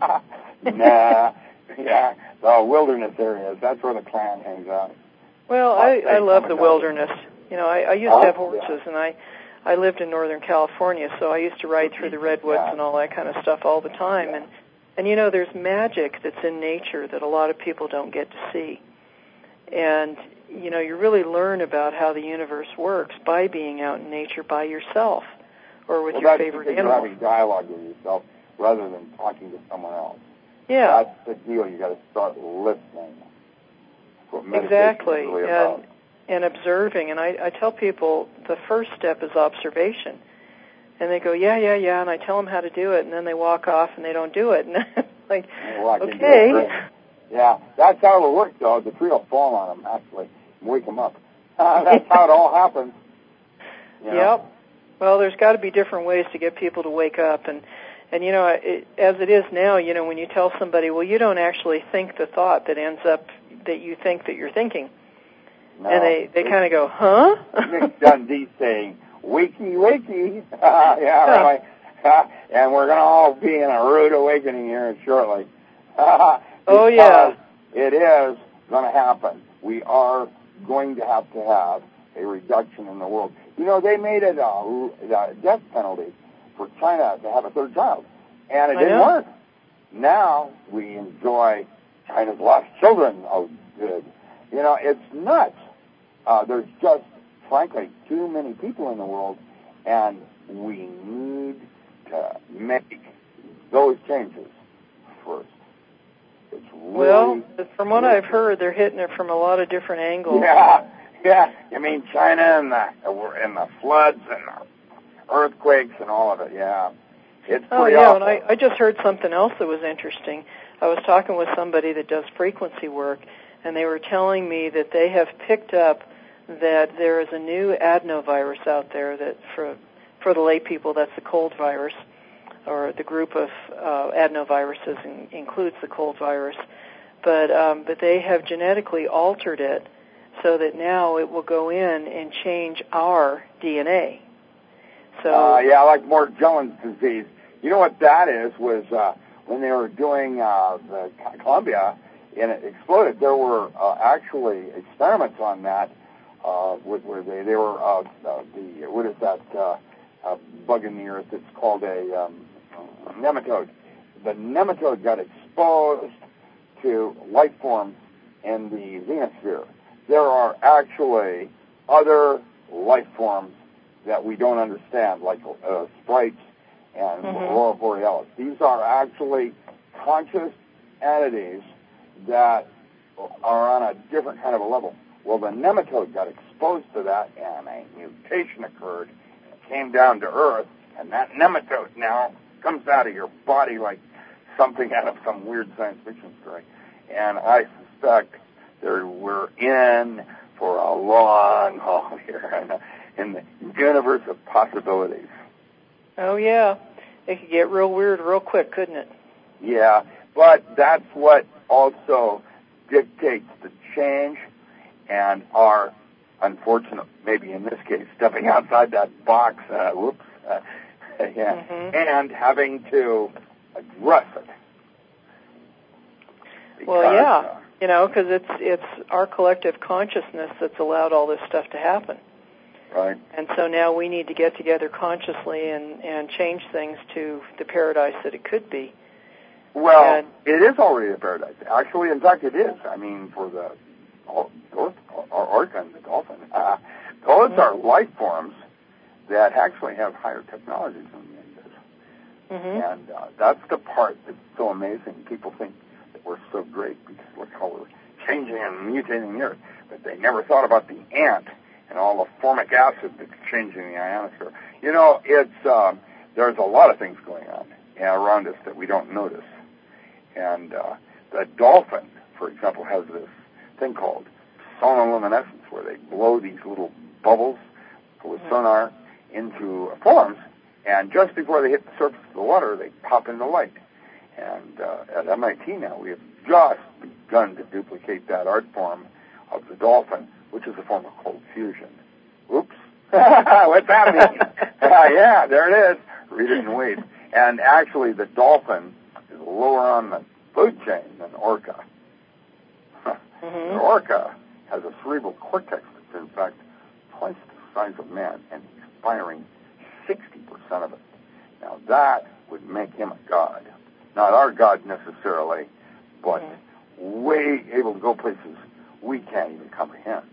[SPEAKER 4] Nah, yeah, the wilderness areas. That's where the Klan hangs out.
[SPEAKER 2] Well, I, I love the wilderness. You know, I, I used
[SPEAKER 4] oh,
[SPEAKER 2] to have horses,
[SPEAKER 4] yeah.
[SPEAKER 2] and I, I lived in Northern California, so I used to ride through the redwoods
[SPEAKER 4] yeah.
[SPEAKER 2] and all that kind of stuff all the time.
[SPEAKER 4] Yeah.
[SPEAKER 2] And, and, you know, there's magic that's in nature that a lot of people don't get to see. And, you know, you really learn about how the universe works by being out in nature by yourself or with
[SPEAKER 4] well,
[SPEAKER 2] your
[SPEAKER 4] that's
[SPEAKER 2] favorite
[SPEAKER 4] because
[SPEAKER 2] animals.
[SPEAKER 4] You're having dialogue with yourself rather than talking to someone else.
[SPEAKER 2] Yeah.
[SPEAKER 4] That's the deal. You got to start listening.
[SPEAKER 2] Exactly.
[SPEAKER 4] Really
[SPEAKER 2] and
[SPEAKER 4] about.
[SPEAKER 2] and observing. And I, I tell people the first step is observation. And they go, yeah, yeah, yeah, and I tell them how to do it, and then they walk off and they don't do it. And like, okay.
[SPEAKER 4] Yeah, that's how it'll work, though. The tree will fall on them, actually, and wake them up. Uh, that's how it all happens. You know?
[SPEAKER 2] Yep. Well, there's got to be different ways to get people to wake up. And, and you know, it, as it is now, you know, when you tell somebody, well, you don't actually think the thought that ends up that you think that you're thinking.
[SPEAKER 4] No.
[SPEAKER 2] And they, they kind of go, huh?
[SPEAKER 4] Nick Dundee saying, wakey, wakey. Yeah, really. And we're going to all be in a rude awakening here shortly.
[SPEAKER 2] Oh, yeah.
[SPEAKER 4] It is going to happen. We are going to have to have a reduction in the world. You know, they made it a, a death penalty for China to have a third child, and it
[SPEAKER 2] I
[SPEAKER 4] didn't
[SPEAKER 2] know.
[SPEAKER 4] work. Now we enjoy China's lost children. Oh, good. You know, it's nuts. Uh, there's just, frankly, too many people in the world, and we need to make those changes first. It's really,
[SPEAKER 2] well, from what I've heard, they're hitting it from a lot of different angles.
[SPEAKER 4] Yeah, yeah. You mean China and the and the floods and the earthquakes and all of it? Yeah, it's
[SPEAKER 2] oh
[SPEAKER 4] pretty
[SPEAKER 2] yeah,
[SPEAKER 4] awful.
[SPEAKER 2] and I, I just heard something else that was interesting. I was talking with somebody that does frequency work, and they were telling me that they have picked up that there is a new adenovirus out there that for for the lay people, that's the cold virus. or the group of uh, adenoviruses in, includes the cold virus, but um, but they have genetically altered it so that now it will go in and change our D N A. So
[SPEAKER 4] uh, yeah, like Morgellons disease. You know what that is? Was uh, when they were doing uh, the Columbia and it exploded. There were uh, actually experiments on that. Uh, where they they were uh, uh, the what is that uh, uh, bug in the earth? It's called a um, nematode. The nematode got exposed to life forms in the xenosphere. There are actually other life forms that we don't understand, like uh, sprites and mm-hmm. Aurora Borealis. These are actually conscious entities that are on a different kind of a level. Well, the nematode got exposed to that, and a mutation occurred. It came down to Earth, and that nematode now comes out of your body like something out of some weird science fiction story. And I suspect that we're in for a long haul here in the universe of possibilities.
[SPEAKER 2] Oh, yeah. It could get real weird real quick, couldn't it?
[SPEAKER 4] Yeah, but that's what also dictates the change and our, unfortunate, edy in this case, stepping outside that box, uh, whoops, uh, yeah, mm-hmm. and having to address it. Because,
[SPEAKER 2] well, yeah,
[SPEAKER 4] uh,
[SPEAKER 2] you know, because it's it's our collective consciousness that's allowed all this stuff to happen.
[SPEAKER 4] Right.
[SPEAKER 2] And so now we need to get together consciously and, and change things to the paradise that it could be.
[SPEAKER 4] Well,
[SPEAKER 2] and,
[SPEAKER 4] it is already a paradise. Actually, in fact, it is. I mean, for the orca and the dolphin, uh, those mm-hmm. are life forms that actually have higher technologies than man does. Mm-hmm. And uh, that's the part that's so amazing. People think that we're so great because look how we're changing and mutating the earth. But they never thought about the ant and all the formic acid that's changing the ionosphere. You know, it's um, there's a lot of things going on around us that we don't notice. And uh, the dolphin, for example, has this thing called sonoluminescence, where they blow these little bubbles with sonar into forms, and just before they hit the surface of the water, they pop into light. And uh, at M I T now, we have just begun to duplicate that art form of the dolphin, which is a form of cold fusion. Oops. What's that mean? uh, yeah, there it is. Read it and wait. And actually, the dolphin is lower on the food chain than orca. Mm-hmm. The orca has a cerebral cortex that's, in fact, twice the size of man, and he's firing sixty percent of it. Now, that would make him a god. Not our god necessarily, but mm-hmm. way able to go places we can't even comprehend.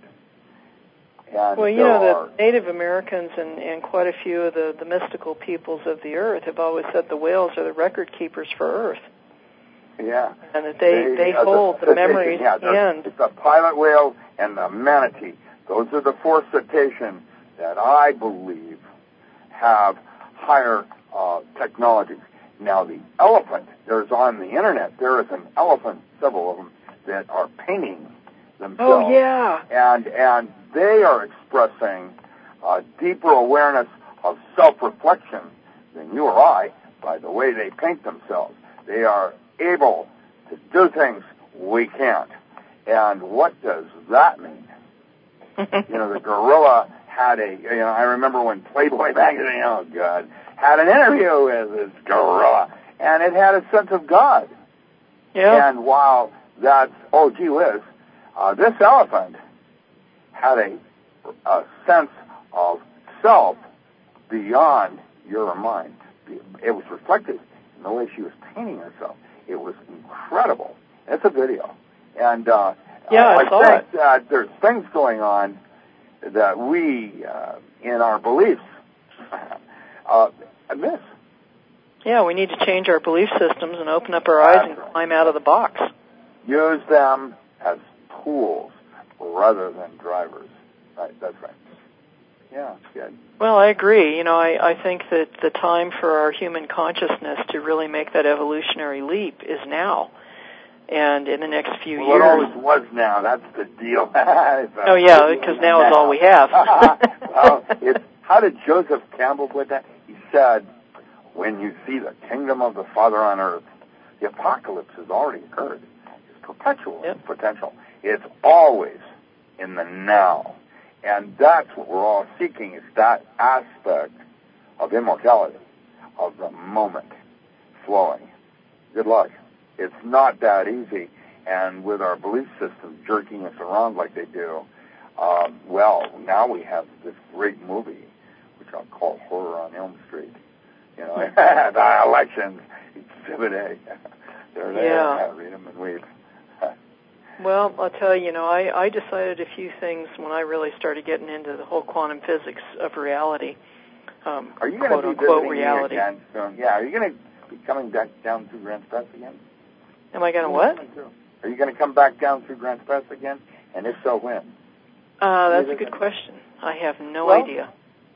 [SPEAKER 4] And
[SPEAKER 2] well, you know, are, the Native Americans and, and quite a few of the, the mystical peoples of the earth have always said the whales are the record keepers for Earth.
[SPEAKER 4] Yeah.
[SPEAKER 2] And that they, they, they hold the, the memories
[SPEAKER 4] yeah,
[SPEAKER 2] and...
[SPEAKER 4] It's the pilot whale and the manatee. Those are the four cetaceans that I believe have higher uh, technologies. Now, the elephant, there's on the Internet, there is an elephant, several of them, that are painting themselves.
[SPEAKER 2] Oh, yeah.
[SPEAKER 4] And, and they are expressing a deeper awareness of self-reflection than you or I by the way they paint themselves. They are able to do things we can't. And what does that mean? You know, the gorilla had a, you know, I remember when Playboy magazine, oh God, had an interview with this gorilla, and it had a sense of God.
[SPEAKER 2] Yeah.
[SPEAKER 4] And while that's, oh gee whiz, uh, this elephant had a, a sense of self beyond your mind. It was reflected in the way she was painting herself. It was incredible. It's a video. And uh,
[SPEAKER 2] yeah, I,
[SPEAKER 4] I
[SPEAKER 2] saw
[SPEAKER 4] think
[SPEAKER 2] it.
[SPEAKER 4] that there's things going on that we, uh, in our beliefs, uh, miss.
[SPEAKER 2] Yeah, we need to change our belief systems and open up our eyes and climb out of the box.
[SPEAKER 4] Use them as tools rather than drivers. Right, that's right. Yeah, it's good.
[SPEAKER 2] Well, I agree. You know, I, I think that the time for our human consciousness to really make that evolutionary leap is now. And in the next few
[SPEAKER 4] well,
[SPEAKER 2] years...
[SPEAKER 4] Well, it always was now. That's the deal.
[SPEAKER 2] Oh, yeah, because now, now is all we have.
[SPEAKER 4] Well, it's, how did Joseph Campbell put that? He said, when you see the kingdom of the Father on earth, the apocalypse has already occurred. It's perpetual
[SPEAKER 2] yep.
[SPEAKER 4] in potential. It's always in the now. And that's what we're all seeking, is that aspect of immortality, of the moment flowing. Good luck. It's not that easy. And with our belief systems jerking us around like they do, um, well, now we have this great movie, which I'll call Horror on Elm Street. You know, the elections, Exhibit A. They're there.
[SPEAKER 2] Yeah.
[SPEAKER 4] Read them and weep.
[SPEAKER 2] Well, I'll tell you, you know, I, I decided a few things when I really started getting into the whole quantum physics of reality. Um,
[SPEAKER 4] are you going
[SPEAKER 2] quote,
[SPEAKER 4] to be
[SPEAKER 2] unquote,
[SPEAKER 4] visiting
[SPEAKER 2] reality.
[SPEAKER 4] me again soon? Yeah, are you going to be coming back down through Grants Pass again?
[SPEAKER 2] Am I going to what?
[SPEAKER 4] Are you going to come back down through Grants Pass again? And if so, when?
[SPEAKER 2] Uh, that's a good question. I have no
[SPEAKER 4] well,
[SPEAKER 2] idea.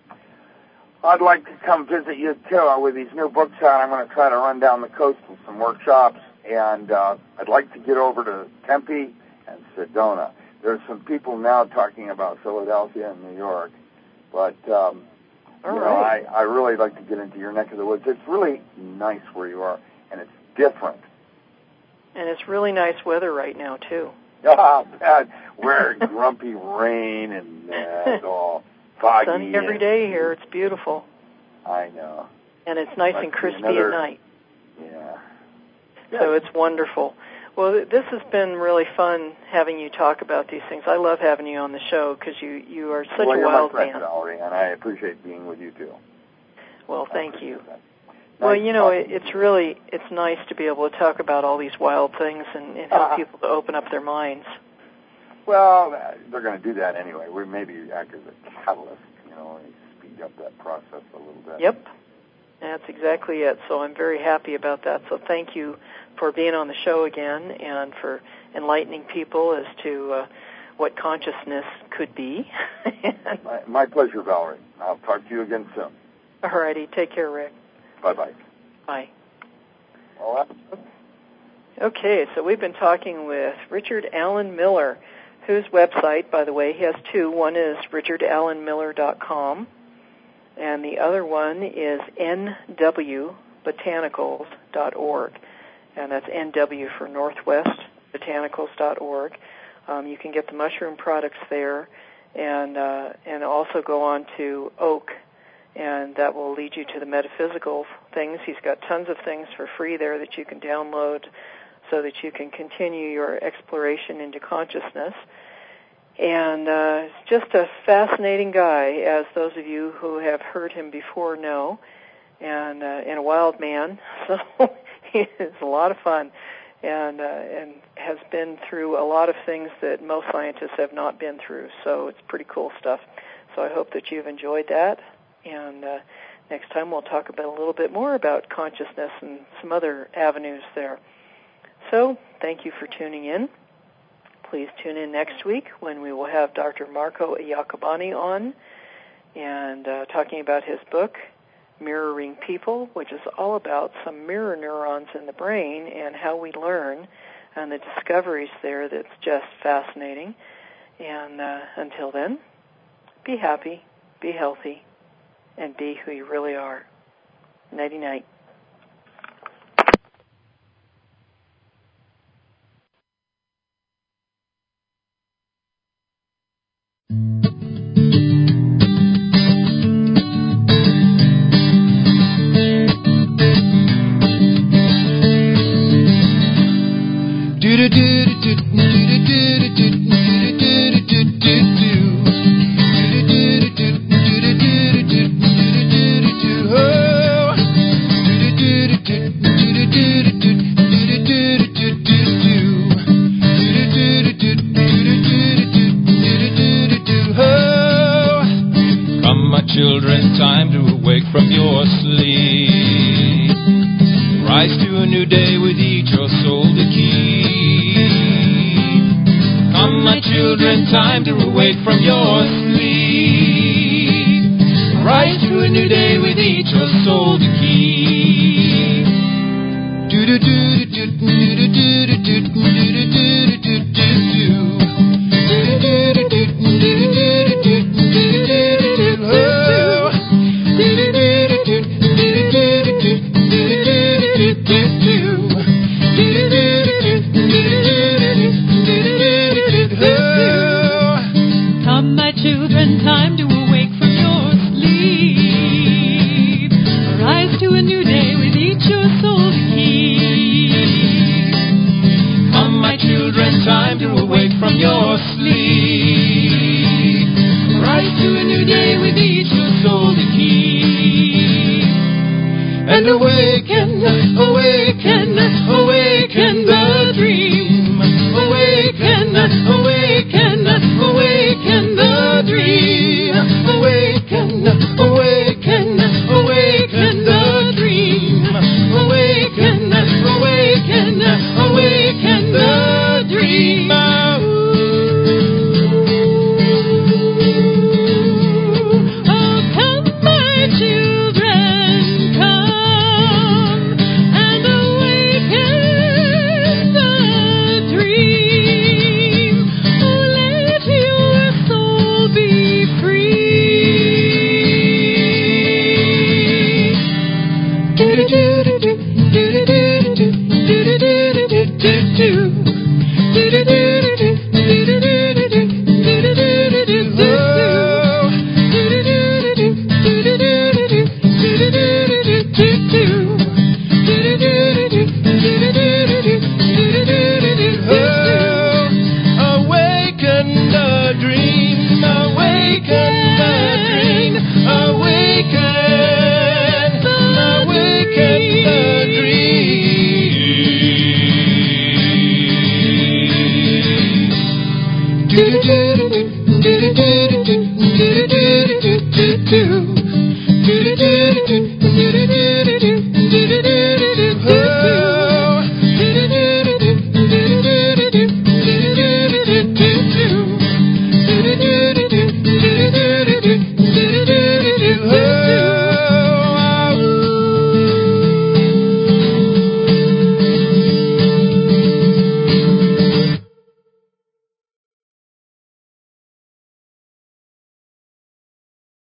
[SPEAKER 4] I'd like to come visit you, too. With these new books out, I'm going to try to run down the coast with some workshops. And uh, I'd like to get over to Tempe and Sedona. There's some people now talking about Philadelphia and New York. But, um,
[SPEAKER 2] All
[SPEAKER 4] you
[SPEAKER 2] right.
[SPEAKER 4] know, I, I really like to get into your neck of the woods. It's really nice where you are, and it's different.
[SPEAKER 2] And it's really nice weather right now, too.
[SPEAKER 4] Oh, God. We're in grumpy rain, and uh, it's all foggy.
[SPEAKER 2] Sunny every day here. It's beautiful.
[SPEAKER 4] I know.
[SPEAKER 2] And it's nice
[SPEAKER 4] Must
[SPEAKER 2] and crispy
[SPEAKER 4] another,
[SPEAKER 2] at night.
[SPEAKER 4] Yeah.
[SPEAKER 2] So it's wonderful. Well, this has been really fun having you talk about these things. I love having you on the show because you, you are such
[SPEAKER 4] well,
[SPEAKER 2] a
[SPEAKER 4] you're
[SPEAKER 2] wild
[SPEAKER 4] my friend,
[SPEAKER 2] man.
[SPEAKER 4] Valerie, and I appreciate being with you, too.
[SPEAKER 2] Well, thank you.
[SPEAKER 4] That.
[SPEAKER 2] Well,
[SPEAKER 4] Nice
[SPEAKER 2] you know, it,
[SPEAKER 4] talking
[SPEAKER 2] it's
[SPEAKER 4] to you.
[SPEAKER 2] really, it's nice to be able to talk about all these wild things and, and help
[SPEAKER 4] Uh-huh.
[SPEAKER 2] people to open up their minds.
[SPEAKER 4] Well, they're going to do that anyway. We maybe act as a catalyst, you know, and speed up that process a little bit.
[SPEAKER 2] Yep. That's exactly it. So I'm very happy about that. So thank you for being on the show again and for enlightening people as to uh, what consciousness could be.
[SPEAKER 4] my, my pleasure, Valerie. I'll talk to you again soon.
[SPEAKER 2] All righty. Take care, Rick.
[SPEAKER 4] Bye-bye.
[SPEAKER 2] Bye.
[SPEAKER 4] Well,
[SPEAKER 2] Okay, so we've been talking with Richard Alan Miller, whose website, by the way, he has two. One is richard allen miller dot com, and the other one is n w botanicals dot org, and that's N W for Northwest Botanicals dot org. Um, you can get the mushroom products there, and uh, and also go on to Oak, and that will lead you to the metaphysical things. He's got tons of things for free there that you can download so that you can continue your exploration into consciousness. And uh, he's just a fascinating guy, as those of you who have heard him before know, and, uh, and a wild man. So he is a lot of fun and, uh, and has been through a lot of things that most scientists have not been through. So it's pretty cool stuff. So I hope that you've enjoyed that. And uh, next time we'll talk about a little bit more about consciousness and some other avenues there. So thank you for tuning in. Please tune in next week when we will have Doctor Marco Iacobani on and uh, talking about his book, Mirroring People, which is all about some mirror neurons in the brain and how we learn and the discoveries there that's just fascinating. And uh, until then, be happy, be healthy, and be who you really are. Nighty-night.
[SPEAKER 1] Come, my children, time to awake from your sleep. Rise to a new day with each your soul to keep. Come, my children, time to awake from your sleep. Rise to a new day with each your soul to keep. Do do do do do do do do do do do do do. Oh. time to awake from your sleep. Rise to a new day with each your soul to keep. And awaken, awaken, awaken the dream. Awaken, awaken, awaken the dream. Awaken, awaken, awaken the dream. Awaken, awaken, awaken the dream. Oh, come, my children, come and awaken the dream. Oh, let your soul be free. Do-do-do-do-do, do-do-do-do-do, do-do-do-do-do, do-do-do.